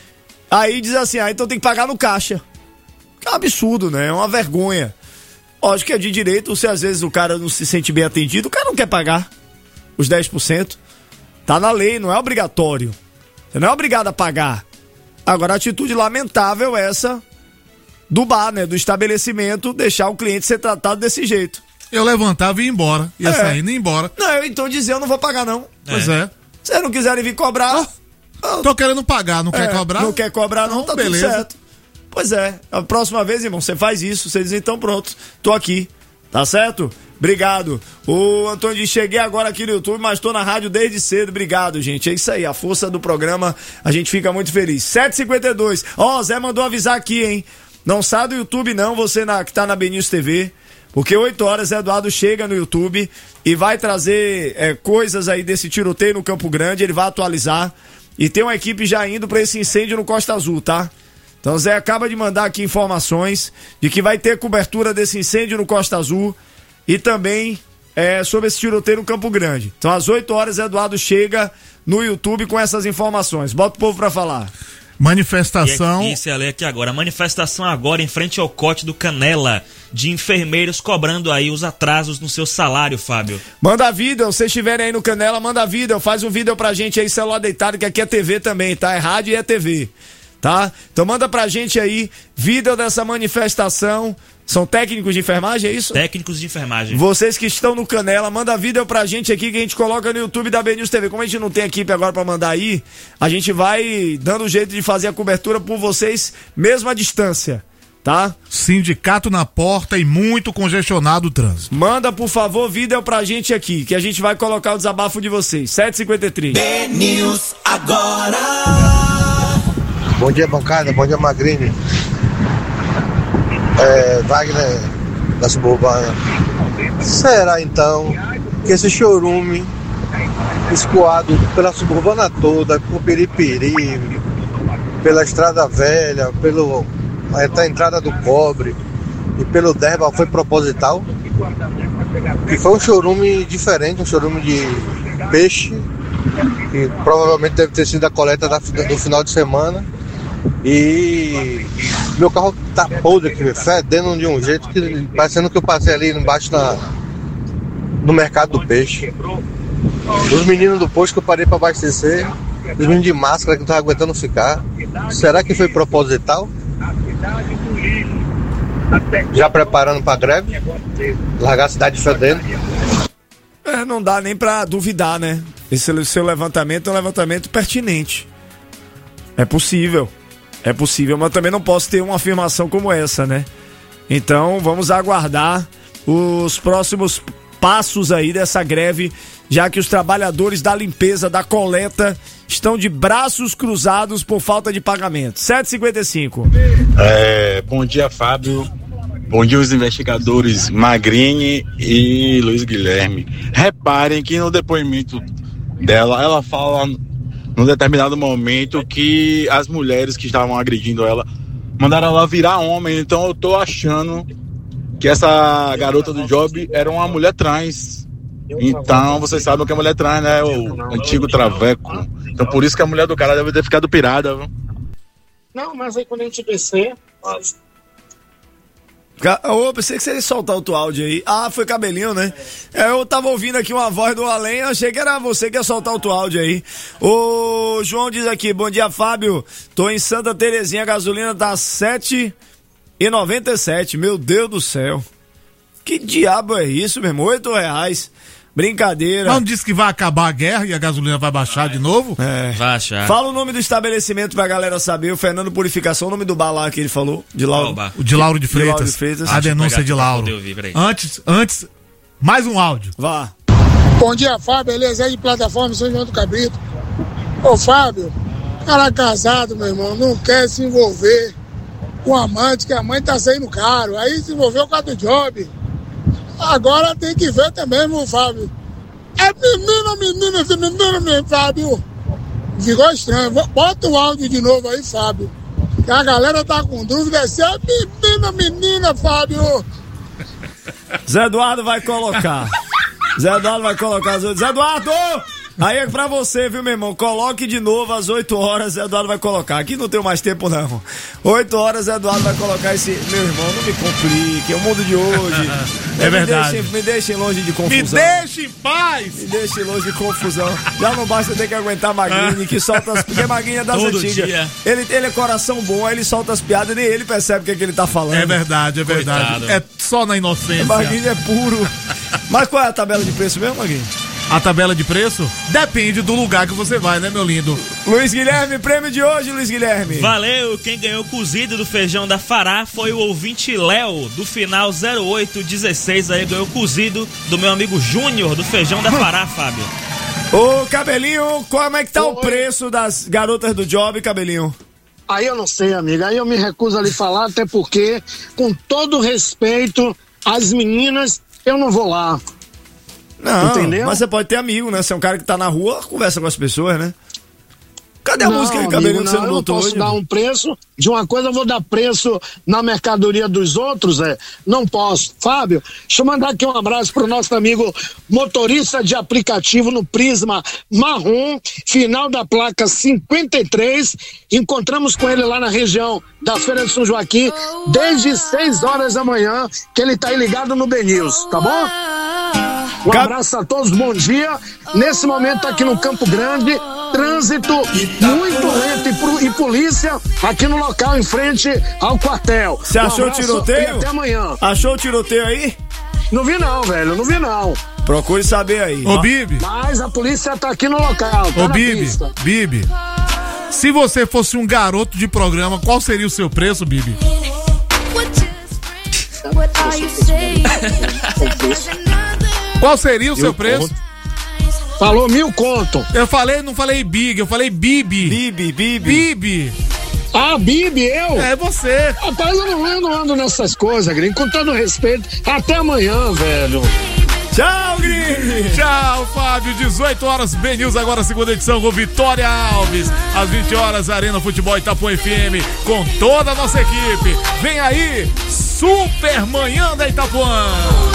Aí diz assim, ah, então tem que pagar no caixa. É um absurdo, né? É uma vergonha. Lógico que é de direito, se às vezes o cara não se sente bem atendido, o cara não quer pagar os dez por cento. Tá na lei, não é obrigatório. Você não é obrigado a pagar. Agora, a atitude lamentável é essa do bar, né? Do estabelecimento, deixar o cliente ser tratado desse jeito. Eu levantava e ia embora. Ia é. saindo e ia embora. Não, eu então dizia, eu não vou pagar não. Pois é. é. Se não quiserem vir cobrar... Oh, tô querendo pagar, não é, quer cobrar? Não quer cobrar não, não tá beleza. Tudo certo. Pois é, a próxima vez, irmão, você faz isso, você diz, então pronto, tô aqui, tá certo? Obrigado. O Antônio diz, cheguei agora aqui no YouTube, mas tô na rádio desde cedo, obrigado, gente, é isso aí, a força do programa, a gente fica muito feliz. sete e cinquenta e dois, ó, oh, Zé mandou avisar aqui, hein, não sai do YouTube não, você na, que tá na B News T V, porque oito horas Eduardo chega no YouTube e vai trazer é, coisas aí desse tiroteio no Campo Grande, ele vai atualizar, e tem uma equipe já indo pra esse incêndio no Costa Azul, tá? Então o Zé acaba de mandar aqui informações de que vai ter cobertura desse incêndio no Costa Azul e também é, sobre esse tiroteio no Campo Grande. Então às oito horas Eduardo chega no YouTube com essas informações. Bota o povo pra falar. Manifestação... E isso, ela aqui agora. Manifestação agora em frente ao Cote do Canela, de enfermeiros cobrando aí os atrasos no seu salário, Fábio. Manda vídeo, se vocês estiverem aí no Canela, manda vídeo, faz um vídeo pra gente aí, celular deitado, que aqui é T V também, tá? É rádio e é T V. Tá? Então manda pra gente aí vídeo dessa manifestação. São técnicos de enfermagem, é isso? Técnicos de enfermagem. Vocês que estão no Canela, manda vídeo pra gente aqui que a gente coloca no YouTube da B News T V. Como a gente não tem equipe agora pra mandar aí, a gente vai dando um jeito de fazer a cobertura por vocês, mesmo à distância, tá? Sindicato na porta e muito congestionado o trânsito. Manda, por favor, vídeo pra gente aqui, que a gente vai colocar o desabafo de vocês. sete e cinquenta e três. B News agora. Bom dia, bancada. Bom dia, Magrini. É, Wagner da Suburbana. Será então que esse chorume escoado pela suburbana toda, por Piripiri, pela Estrada Velha, pelo a entrada do Cobre e pelo Derba, foi proposital. E foi um chorume diferente, um chorume de peixe, que provavelmente deve ter sido a coleta da, do final de semana. E meu carro tá podre aqui, fedendo de um jeito que parecendo que eu passei ali embaixo na, no mercado do peixe. Os meninos do posto que eu parei para abastecer, os meninos de máscara que não estavam aguentando ficar. Será que foi proposital? Já preparando para greve? Largar a cidade fedendo? É, não dá nem pra duvidar, né? Esse seu levantamento é um levantamento pertinente. É possível. É possível, mas também não posso ter uma afirmação como essa, né? Então vamos aguardar os próximos passos aí dessa greve, já que os trabalhadores da limpeza, da coleta, estão de braços cruzados por falta de pagamento. sete e cinquenta e cinco. É, bom dia, Fábio. Bom dia, os investigadores Magrini e Luiz Guilherme. Reparem que no depoimento dela, ela fala num determinado momento que as mulheres que estavam agredindo ela mandaram ela virar homem. Então eu tô achando que essa garota do job era uma mulher trans. Então vocês sabem o que é mulher trans, né? O antigo traveco. Então por isso que a mulher do cara deve ter ficado pirada, viu? Não, mas aí quando a gente descer... Ô, pensei que você ia soltar o teu áudio aí. Ah, foi cabelinho, né? É, eu tava ouvindo aqui uma voz do além, achei que era você que ia soltar o teu áudio aí. O João diz aqui, bom dia, Fábio. Tô em Santa Terezinha, a gasolina tá sete e noventa e sete. Meu Deus do céu. Que diabo é isso, meu irmão? oito reais. Brincadeira. Não disse que vai acabar a guerra e a gasolina vai baixar de novo? É. Vai achar. Fala o nome do estabelecimento pra galera saber. O Fernando Purificação, o nome do bar lá que ele falou. De Lauro. O de Lauro de Freitas. De Lauro de Freitas. A denúncia de Lauro. Ouvir, antes, antes, mais um áudio. Vá. Bom dia, Fábio. Beleza? Aí de plataforma São João do Cabrito. Ô, Fábio, cara casado, meu irmão, não quer se envolver com amante, que a mãe tá saindo caro. Aí se envolveu com a do job. Agora tem que ver também, meu Fábio. É menina, menina, esse menino, meu Fábio. Ficou estranho. Bota o áudio de novo aí, Fábio. Que a galera tá com dúvida se é menina, menina, Fábio. Zé Eduardo vai colocar. Zé Eduardo vai colocar as oito. Zé Eduardo! Aí é pra você, viu, meu irmão? Coloque de novo às oito horas, Zé Eduardo vai colocar. Aqui não tenho mais tempo, não. oito horas, Zé Eduardo vai colocar esse... Meu irmão, não me complique, é o mundo de hoje. É verdade. Me deixem, me deixem longe de confusão. Me deixe em paz! Me deixem longe de confusão. Já não basta ter que aguentar Magrini, que solta as... Porque Magrini é das Todo antigas. dia. Ele, ele é coração bom, aí ele solta as piadas e nem ele percebe o que, é que ele tá falando. É verdade, é verdade. Coitado. É só na inocência. Magrini é puro. Mas qual é a tabela de preço mesmo, Magrini? A tabela de preço? Depende do lugar que você vai, né, meu lindo? Luiz Guilherme, prêmio de hoje, Luiz Guilherme. Valeu, quem ganhou cozido do feijão da Fará foi o ouvinte Léo, do final zero oito dezesseis, aí ganhou cozido do meu amigo Júnior, do feijão da Fará, Fábio. Ô, Cabelinho, como é que tá Oi. o preço das garotas do job, Cabelinho? Aí eu não sei, amiga, aí eu me recuso a lhe falar, até porque, com todo respeito às meninas, eu não vou lá. Não, entendeu? Mas você pode ter amigo, né? Você é um cara que tá na rua, conversa com as pessoas, né? Cadê a não, música que Cabelinho você não eu não botou posso hoje? dar um preço de uma coisa, eu vou dar preço na mercadoria dos outros, é? Não posso. Fábio, deixa eu mandar aqui um abraço pro nosso amigo motorista de aplicativo no Prisma Marrom, final da placa cinquenta e três. Encontramos com ele lá na região da Feira de São Joaquim desde seis horas da manhã, que ele tá aí ligado no B News, tá bom? Um abraço a todos, bom dia. Nesse momento aqui no Campo Grande, trânsito muito lento e, pro, e polícia aqui no local, em frente ao quartel. Você achou um o tiroteio? E até amanhã. Achou o tiroteio aí? Não vi não, velho, não vi não. Procure saber aí. Ô, Bibi. Mas a polícia tá aqui no local, tá Ô, na Bibi, pista. Bibi, se você fosse um garoto de programa, qual seria o seu preço, Bibi? Qual seria o seu preço? Falou mil conto. Eu falei, não falei big, eu falei Bibi. Bibi, Bibi. Bibi. Ah, Bibi, eu? É você. Rapaz, eu não, eu não ando nessas coisas, gringo. Com todo respeito, até amanhã, velho. Tchau, Grini. Tchau, Fábio. dezoito horas, B News, agora segunda edição com Vitória Alves. Às vinte horas, Arena Futebol Itapuã F M, com toda a nossa equipe. Vem aí, Super Manhã da Itapuã.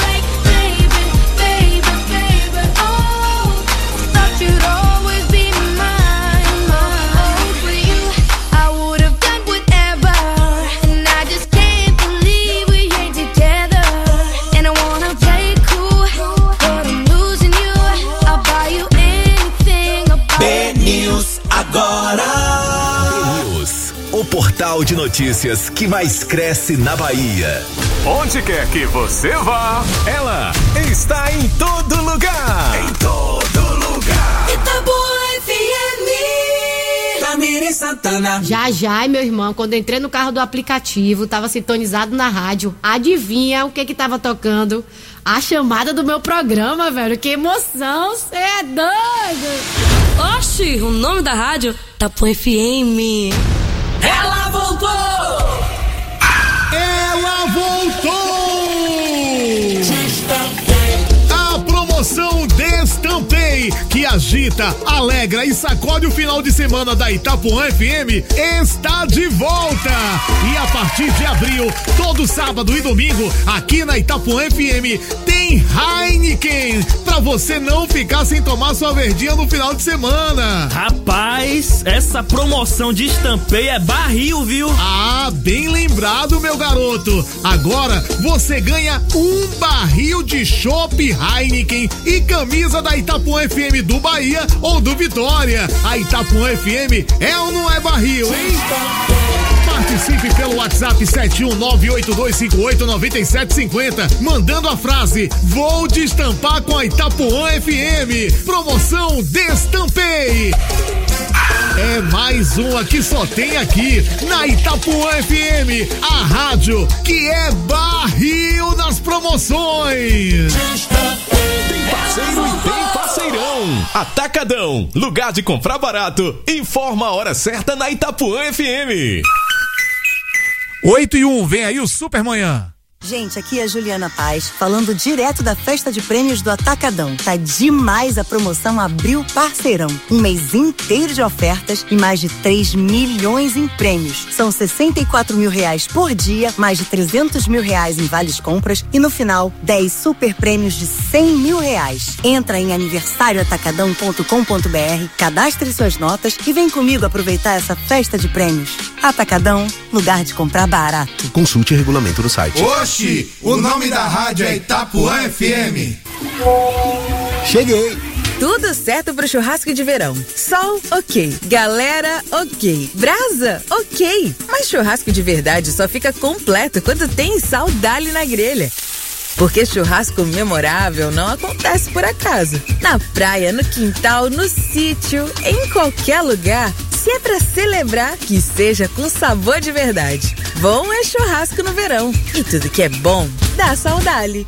O portal de notícias que mais cresce na Bahia. Onde quer que você vá, ela está em todo lugar. Em todo lugar. Itapuã F M. Tamiri Santana. Já, já, meu irmão, quando eu entrei no carro do aplicativo, tava sintonizado na rádio. Adivinha o que que tava tocando? A chamada do meu programa, velho. Que emoção, cê é doido. Oxi, o nome da rádio, Itapuã F M. Ela voltou! Ela voltou! A promoção Destampei, que agita, alegra e sacode o final de semana da Itapuã F M, está de volta! E a partir de abril, todo sábado e domingo, aqui na Itapuã F M, tem Heineken, pra você não ficar sem tomar sua verdinha no final de semana. Rapaz, essa promoção de Estampei é barril, viu? Ah, bem lembrado, meu garoto. Agora você ganha um barril de chopp Heineken e camisa da Itapuã F M do Bahia ou do Vitória. A Itapuã F M é ou não é barril, hein? Participe pelo WhatsApp sete um nove oito dois cinco oito nove sete cinco zero, mandando a frase: vou destampar com a Itapuã F M. Promoção Destampei. É mais uma que só tem aqui na Itapuã F M, a rádio que é barril nas promoções. Tem parceiro e tem parceirão. Atacadão, lugar de comprar barato. Informa a hora certa na Itapuã F M. oito e um, vem aí o Super Manhã. Gente, aqui é a Juliana Paz, falando direto da festa de prêmios do Atacadão. Tá demais a promoção Abril Parceirão. Um mês inteiro de ofertas e mais de três milhões em prêmios. São sessenta e quatro mil reais por dia, mais de trezentos mil reais em vales compras e no final, dez super prêmios de cem mil reais. Entra em aniversário atacadão ponto com ponto b r, cadastre suas notas e vem comigo aproveitar essa festa de prêmios. Atacadão, lugar de comprar barato. Consulte o regulamento no site. Oxi, o nome da rádio é Itapuã F M. Cheguei. Tudo certo pro churrasco de verão. Sol, ok. Galera, ok. Brasa, ok. Mas churrasco de verdade só fica completo quando tem saudade na grelha. Porque churrasco memorável não acontece por acaso. Na praia, no quintal, no sítio, em qualquer lugar. Se é pra celebrar, que seja com sabor de verdade. Bom é churrasco no verão. E tudo que é bom, dá saudade.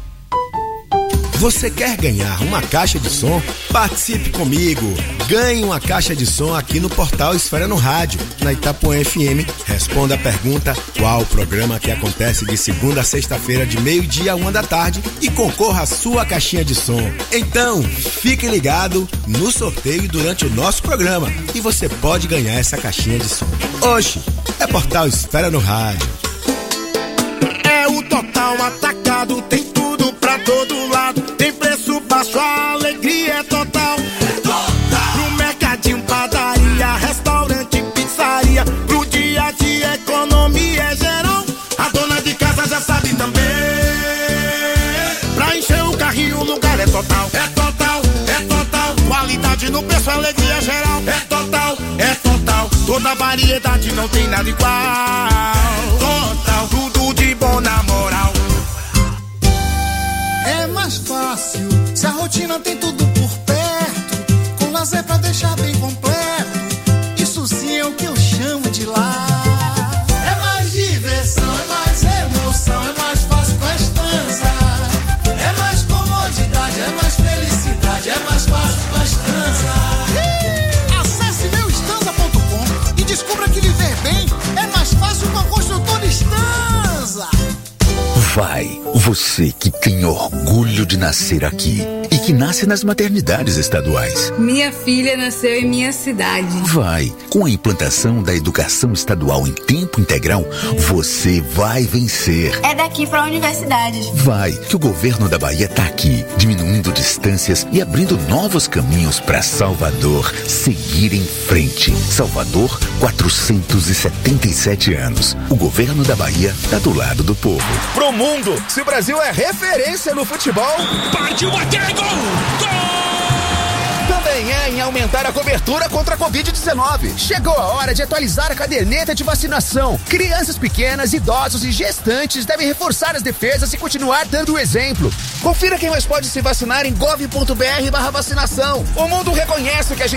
Você quer ganhar uma caixa de som? Participe comigo! Ganhe uma caixa de som aqui no portal Esfera no Rádio, na Itapuã F M. Responda a pergunta: qual o programa que acontece de segunda a sexta-feira, de meio-dia a uma da tarde, e concorra à sua caixinha de som. Então, fique ligado no sorteio durante o nosso programa e você pode ganhar essa caixinha de som. Oxi, é portal Esfera no Rádio. É o Total Atacado, tem tudo pra todo lado, tem preço baixo, a alegria é total. É total. Pro mercadinho, padaria, restaurante, pizzaria, pro dia a dia, economia é geral. A dona de casa já sabe também. Pra encher o carrinho, o lugar é total. É total, é total. Qualidade no preço, alegria geral. É total, é total. Toda variedade, não tem nada igual. Total, tudo de bom na moral. É mais fácil, se a rotina tem tudo por perto, com lazer pra deixar bem completo. Isso sim é o que eu chamo de lar. É mais diversão, é mais emoção, é mais fácil com a Estanza. É mais comodidade, é mais felicidade, é mais fácil com a Estanza. Acesse meu estanza ponto com e descubra que viver bem é mais fácil com a construtora Estanza. Vai, você que tem orgulho de nascer aqui e que nasce nas maternidades estaduais. Minha filha nasceu em minha cidade. Vai, com a implantação da educação estadual em tempo integral, você vai vencer. É daqui para a universidade. Vai, que o governo da Bahia tá aqui, diminuindo distâncias e abrindo novos caminhos para Salvador seguir em frente. Salvador, quatrocentos e setenta e sete anos. O governo da Bahia tá do lado do povo. Pro mundo, se o Brasil é referência no futebol, partiu aquele gol! Também é em aumentar a cobertura contra a covid dezenove. Chegou a hora de atualizar a caderneta de vacinação. Crianças pequenas, idosos e gestantes devem reforçar as defesas e continuar dando o exemplo. Confira quem mais pode se vacinar em gov ponto br barra vacinação. O mundo reconhece o que a gente